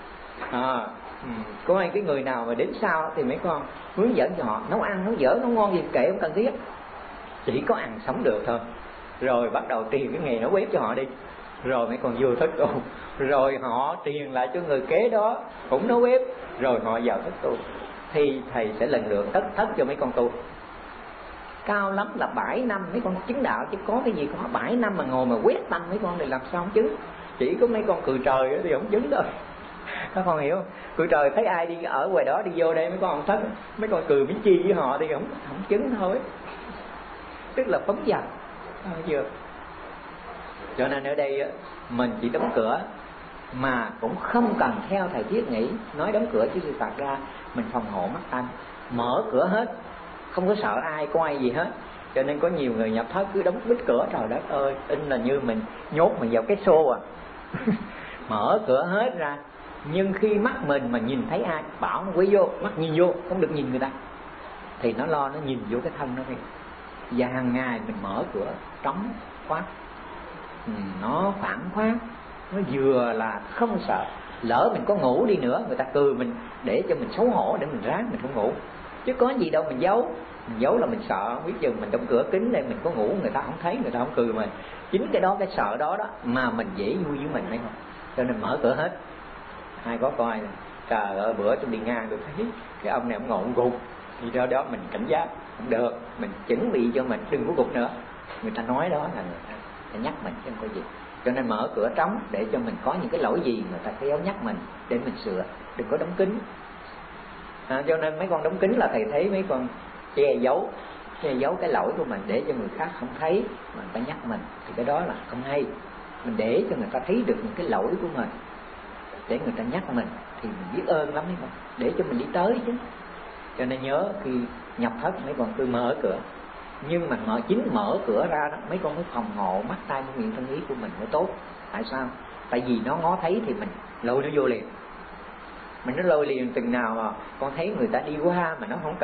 Có ai cái người nào mà đến sau thì mấy con hướng dẫn cho họ nấu ăn, nấu dở, nấu ngon gì kệ không cần thiết, chỉ có ăn sống được thôi. Rồi bắt đầu truyền cái nghề nấu bếp cho họ đi, rồi mấy con vô thất tu, rồi họ truyền lại cho người kế đó cũng nấu bếp, rồi họ vào thất tu. Thì thầy sẽ lần lượt thất cho mấy con tu. Cao lắm là 7 năm mấy con chứng đạo, chứ có cái gì có 7 năm mà ngồi mà quét tâm mấy con thì làm sao không chứng. Chỉ có mấy con cười trời thì không chứng đâu. Các con hiểu không? Cười trời thấy ai đi ở ngoài đó đi vô đây mấy con không thất, mấy con cười miếng chi với họ thì không chứng thôi. Tức là phóng dật chưa. Cho nên ở đây mình chỉ đóng cửa mà cũng không cần theo thầy Thiết nghĩ nói đóng cửa chứ sự thật ra mình phòng hộ mắt tâm, mở cửa hết, không có sợ ai coi gì hết. Cho nên có nhiều người nhập thất cứ đóng bít cửa, trời đất ơi, in là như mình nhốt mình vào cái xô à. Mở cửa hết ra, nhưng khi mắt mình mà nhìn thấy ai bảo nó quay vô, mắt nhìn vô, không được nhìn người ta, thì nó lo nó nhìn vô cái thân nó đi. Và hàng ngày mình mở cửa trống khóa, nó phản khoát, nó vừa là không sợ Lỡ mình có ngủ đi nữa, người ta cười mình để cho mình xấu hổ, để mình ráng mình không ngủ. Chứ có gì đâu mình giấu. Mình giấu là mình sợ, biết chừng mình đóng cửa kính đây mình có ngủ, người ta không thấy, người ta không cười mình. Chính cái đó, cái sợ đó đó mà mình dễ vui với mình, thấy không? Cho nên mở cửa hết. Ai có coi này, trời ơi, bữa tôi đi ngang tôi thấy cái ông này ông ngồi ông gục, thì do đó mình cảnh giác, không được, mình chuẩn bị cho mình đừng có gục nữa. Người ta nói đó là người ta nhắc mình chứ không có gì. Cho nên mở cửa trống để cho mình có những cái lỗi gì người ta khéo nhắc mình để mình sửa, đừng có đóng kín. Cho nên mấy con đóng kín là thầy thấy mấy con che giấu cái lỗi của mình để cho người khác không thấy mà người ta nhắc mình, thì cái đó là không hay. Mình để cho người ta thấy được những cái lỗi của mình để người ta nhắc mình thì mình biết ơn lắm mấy con, để cho mình đi tới chứ. Cho nên nhớ khi nhập thất mấy con cứ mở cửa, nhưng mà mở cửa ra đó mấy con mới phòng hộ mắt tai mũi miệng thân ý của mình mới tốt. Tại sao? Tại vì nó ngó thấy thì mình lôi nó vô liền. Mình nó lôi liền từng nào mà con thấy người ta đi qua mà nó không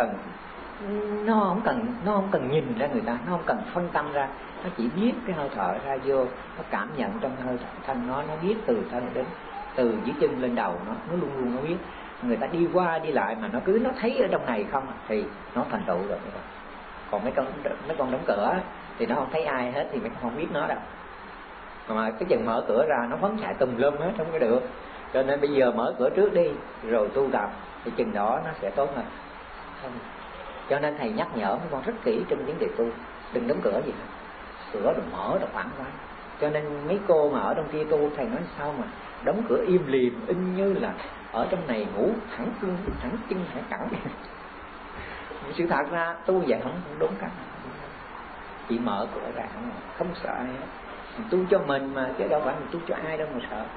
cần nhìn ra người ta, nó không cần phân tâm ra, nó chỉ biết cái hơi thở ra vô, nó cảm nhận trong hơi thở thân nó biết từ thân đến từ dưới chân lên đầu nó luôn luôn nó biết. Người ta đi qua đi lại mà nó thấy ở trong này không thì nó thành tựu rồi. Còn mấy con đóng cửa thì nó không thấy ai hết thì mấy con không biết nó đâu. Mà cái chừng mở cửa ra nó phấn chạy tùm lum hết, không có được. Cho nên bây giờ mở cửa trước đi rồi tu tập thì chừng đó nó sẽ tốt hơn. Cho nên thầy nhắc nhở mấy con rất kỹ trong vấn đề tu, đừng đóng cửa gì hết. Cửa đừng mở đừng khoảng quá. Cho nên mấy cô mà ở trong kia tu thầy nói sao mà đóng cửa im lìm y như là ở trong này ngủ thẳng chân thẳng cẳng. Sự thật ra tu vậy không đúng cả. Chỉ mở cửa ra không sợ ai hết. Mình tu cho mình mà chứ đâu phải mình tu cho ai đâu mà sợ.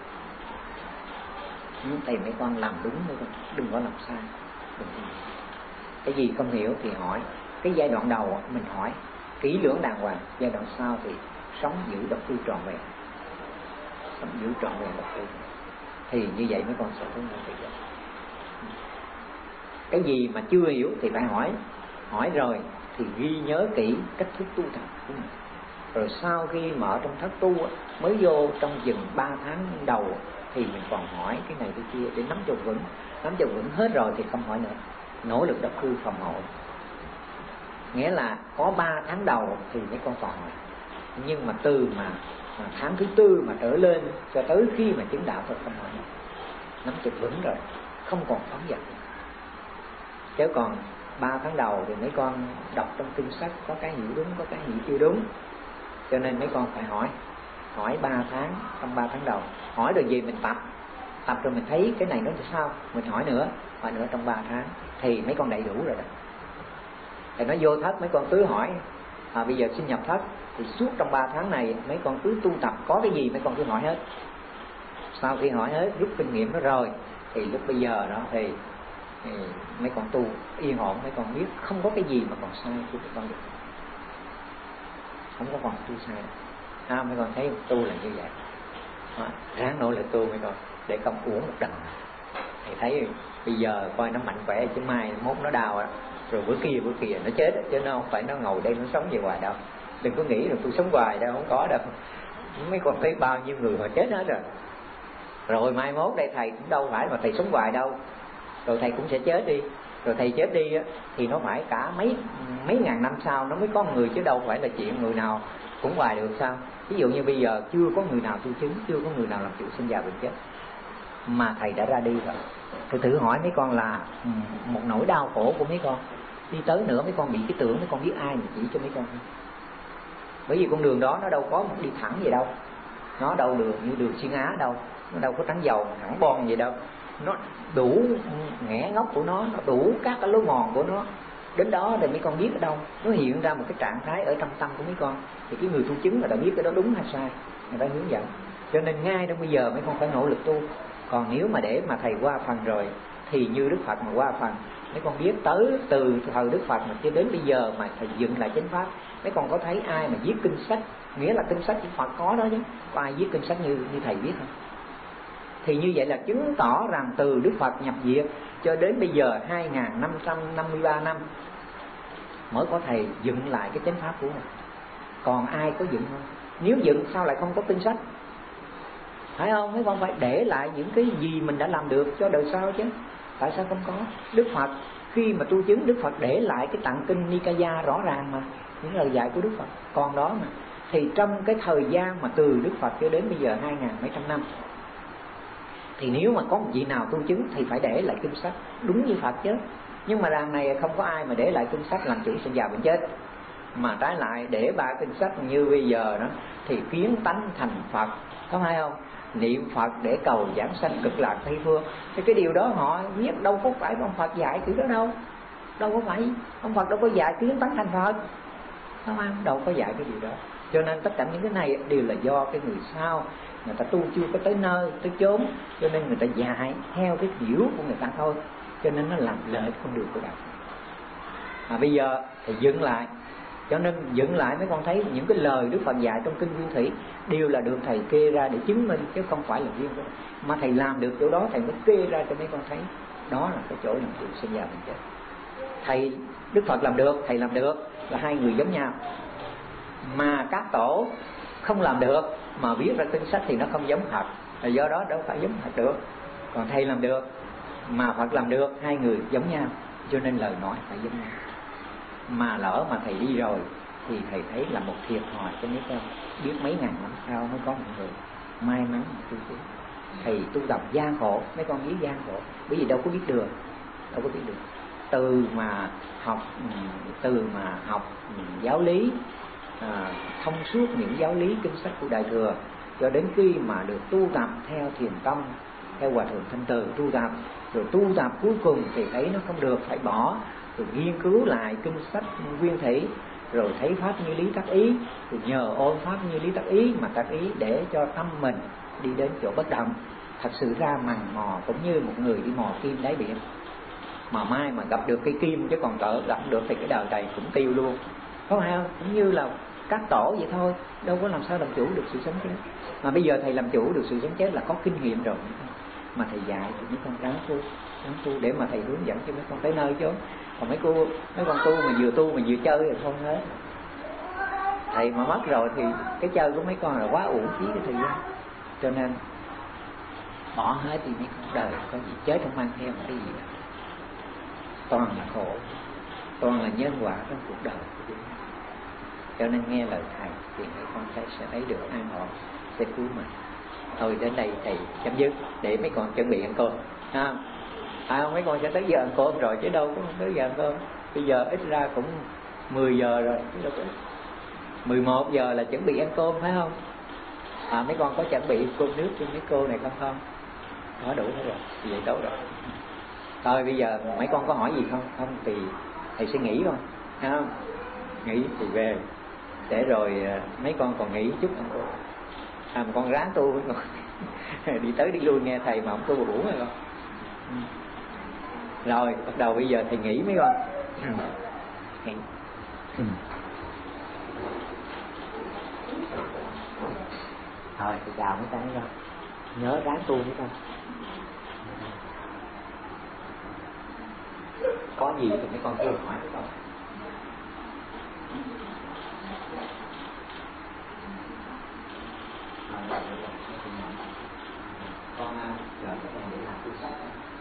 Thầy mấy con làm đúng thôi, đừng có làm sai. Cái gì không hiểu thì hỏi. Cái giai đoạn đầu mình hỏi kỹ lưỡng đàng hoàng, giai đoạn sau thì sống giữ độc tu trọn vẹn. Sống giữ trọn vẹn độc tu thì như vậy mấy con sẽ có một thời gian. Cái gì mà chưa hiểu thì phải hỏi rồi thì ghi nhớ kỹ cách thức tu tập của mình. Rồi sau khi mở trong thất tu mới vô trong chừng 3 tháng đầu thì mình còn hỏi cái này cái kia để nắm cho vững hết rồi thì không hỏi nữa. Nỗ lực độc cư phòng hộ, nghĩa là có 3 tháng đầu thì mấy con còn hỏi, nhưng mà từ mà tháng thứ 4 mà trở lên cho tới khi mà chứng đạo thôi không hỏi nữa. Nắm chặt vững rồi không còn phóng dật. Chứ còn 3 tháng đầu thì mấy con đọc trong kinh sách có cái hiểu đúng có cái hiểu chưa đúng, cho nên mấy con phải hỏi 3 tháng. Trong 3 tháng đầu hỏi rồi gì mình tập rồi mình thấy cái này nó thì sao mình hỏi nữa trong 3 tháng thì mấy con đầy đủ rồi đó. Thì nó vô thất mấy con cứ hỏi bây giờ xin nhập thất thì suốt trong 3 tháng này mấy con cứ tu tập, có cái gì mấy con cứ hỏi hết. Sau khi hỏi hết rút kinh nghiệm đó rồi thì lúc bây giờ đó thì mấy con tu yên ổn, mấy con biết không có cái gì mà còn sai của mấy con được, không có còn tu sai. Mấy con thấy tu là như vậy, ráng nỗ lực tu mấy con để không uổng một đằng. Thầy thấy bây giờ coi nó mạnh khỏe chứ mai mốt nó đau rồi bữa kia nó chết, chứ nó không phải nó ngồi đây nó sống về hoài đâu. Đừng có nghĩ là tôi sống hoài đâu, không có đâu. Mấy con thấy bao nhiêu người họ chết hết rồi mai mốt đây thầy cũng đâu phải mà thầy sống hoài đâu, rồi thầy cũng sẽ chết đi. Rồi thầy chết đi thì nó phải cả mấy ngàn năm sau nó mới có người, chứ đâu phải là chuyện người nào cũng hoài được sao. Ví dụ như bây giờ chưa có người nào tu chứng, chưa có người nào làm chuyện sinh già bệnh chết, mà thầy đã ra đi rồi. Tôi thử hỏi mấy con là một nỗi đau khổ của mấy con đi tới nữa mấy con bị cái tưởng mấy con biết ai mà chỉ cho mấy con. Bởi vì con đường đó nó đâu có một đi thẳng vậy đâu, nó đâu đường như đường xuyên Á đâu, nó đâu có trắng dầu thẳng bon vậy đâu. Nó đủ ngẽ ngóc của nó đủ các cái lối mòn của nó. Đến đó thì mấy con biết ở đâu nó hiện ra một cái trạng thái ở trong tâm của mấy con, thì cái người tu chứng người đã biết cái đó đúng hay sai, người ta hướng dẫn. Cho nên ngay trong bây giờ mấy con phải nỗ lực tu. Còn nếu mà để mà thầy qua phần rồi thì như Đức Phật mà qua phần, mấy con biết tới từ thời Đức Phật mà cho đến bây giờ mà thầy dựng lại chánh pháp. Mấy con có thấy ai mà viết kinh sách, nghĩa là kinh sách của Phật có đó chứ, có ai viết kinh sách như thầy viết không? Thì như vậy là chứng tỏ rằng từ Đức Phật nhập diệt cho đến bây giờ 2553 năm mới có thầy dựng lại cái chánh pháp của mình. Còn ai có dựng không? Nếu dựng sao lại không có kinh sách? phải không? Mấy con phải để lại những cái gì mình đã làm được cho đời sau chứ. Tại sao không có? Đức Phật khi mà tu chứng, Đức Phật để lại cái tạng kinh Nikaya rõ ràng mà, những lời dạy của Đức Phật còn đó mà. Thì trong cái thời gian mà từ Đức Phật cho đến bây giờ 2.000 mấy trăm năm, thì nếu mà có một vị nào tu chứng thì phải để lại kinh sách đúng như Phật chứ. Nhưng mà đằng này không có ai mà để lại kinh sách làm chủ sinh già bệnh chết, mà trái lại để ba kinh sách như bây giờ đó thì kiến tánh thành Phật, có phải không? Niệm Phật để cầu giảng sanh cực lạc Tây phương. Thì cái điều đó họ viết đâu có phải ông Phật dạy kiểu đó đâu. Đâu có phải, ông Phật đâu có dạy kiến tánh thành Phật, không không? Đâu có dạy cái điều đó. Cho nên tất cả những cái này đều là do cái người sau, người ta tu chưa có tới nơi, tới chốn, cho nên người ta dạy theo cái hiểu của người ta thôi, cho nên nó làm lệch con đường của đạo. Mà bây giờ thì dựng lại, cho nên dựng lại mấy con thấy những cái lời Đức Phật dạy trong kinh Nguyên Thủy đều là được thầy kê ra để chứng minh, chứ không phải là riêng của thầy. Mà thầy làm được chỗ đó thầy mới kê ra cho mấy con thấy, đó là cái chỗ làm chủ sinh già bệnh chết. Thầy Đức Phật làm được, thầy làm được là hai người giống nhau. Mà các tổ không làm được mà viết ra kinh sách thì nó không giống Phật, do đó đâu phải giống Phật được. Còn thầy làm được mà Phật làm được, hai người giống nhau, cho nên lời nói phải giống nhau. Mà lỡ mà thầy đi rồi thì thầy thấy là một thiệt thòi cho mấy con. Biết mấy ngàn năm sau mới có một người may mắn tu chứng. Thầy tu tập gian khổ, mấy con biết gian khổ, bởi vì đâu có biết đường, đâu có biết được. Từ mà học giáo lý, thông suốt những giáo lý kinh sách của Đại Thừa, cho đến khi mà được tu tập theo Thiền Tông, theo Hòa Thượng Thanh Từ tu tập, rồi tu tập cuối cùng thì thấy nó không được, phải bỏ, rồi nghiên cứu lại kinh sách Nguyên Thủy, rồi thấy pháp như lý tác ý, rồi nhờ ôn pháp như lý tác ý mà tác ý để cho tâm mình đi đến chỗ bất động. Thật sự ra mằn mò cũng như một người đi mò kim đáy biển, mà mai mà gặp được cây kim, chứ còn cỡ gặp được thì cái đời này cũng tiêu luôn, có phải không? Cũng như là các tổ vậy thôi, đâu có làm sao làm chủ được sự sống chết. Mà bây giờ thầy làm chủ được sự sống chết là có kinh nghiệm rồi, mà thầy dạy thì mấy con ráng tu để mà thầy hướng dẫn cho mấy con tới nơi chứ. Còn mấy con tu mà vừa chơi thì không hết. Thầy mà mất rồi thì cái chơi của mấy con là quá uổng phí cái thời gian. Cho nên bỏ hết thì mấy con đời có gì chết không mang theo cái gì đâu. Toàn là khổ, toàn là nhân quả trong cuộc đời của chúng ta. Cho nên nghe lời thầy thì mấy con sẽ thấy được an ổn, sẽ cứu mình. Thôi đến đây thầy chấm dứt để mấy con chuẩn bị ăn cơm ha. Mấy con sẽ tới giờ ăn cơm rồi chứ đâu có tới giờ ăn cơm. Bây giờ ít ra cũng 10 giờ rồi chứ đâu có. 11 giờ là chuẩn bị ăn cơm phải không? Mấy con có chuẩn bị cơm nước cho mấy cô này không? Có đủ hết rồi, vậy tốt rồi. Thôi bây giờ mấy con có hỏi gì không? Không thì thầy sẽ nghỉ không? Không? Nghỉ thì về. Để rồi mấy con còn nghỉ chút ăn cơm. Mà con ráng tu với con. Đi tới đi lui nghe thầy mà không tu buồn rồi con. Rồi bắt đầu bây giờ thầy nghỉ mấy con. Thôi thì chào mấy con con. Nhớ ráng tu mấy con. Có gì thì mấy con cứ hỏi mấy con. Con giờ các con để làm tu sách.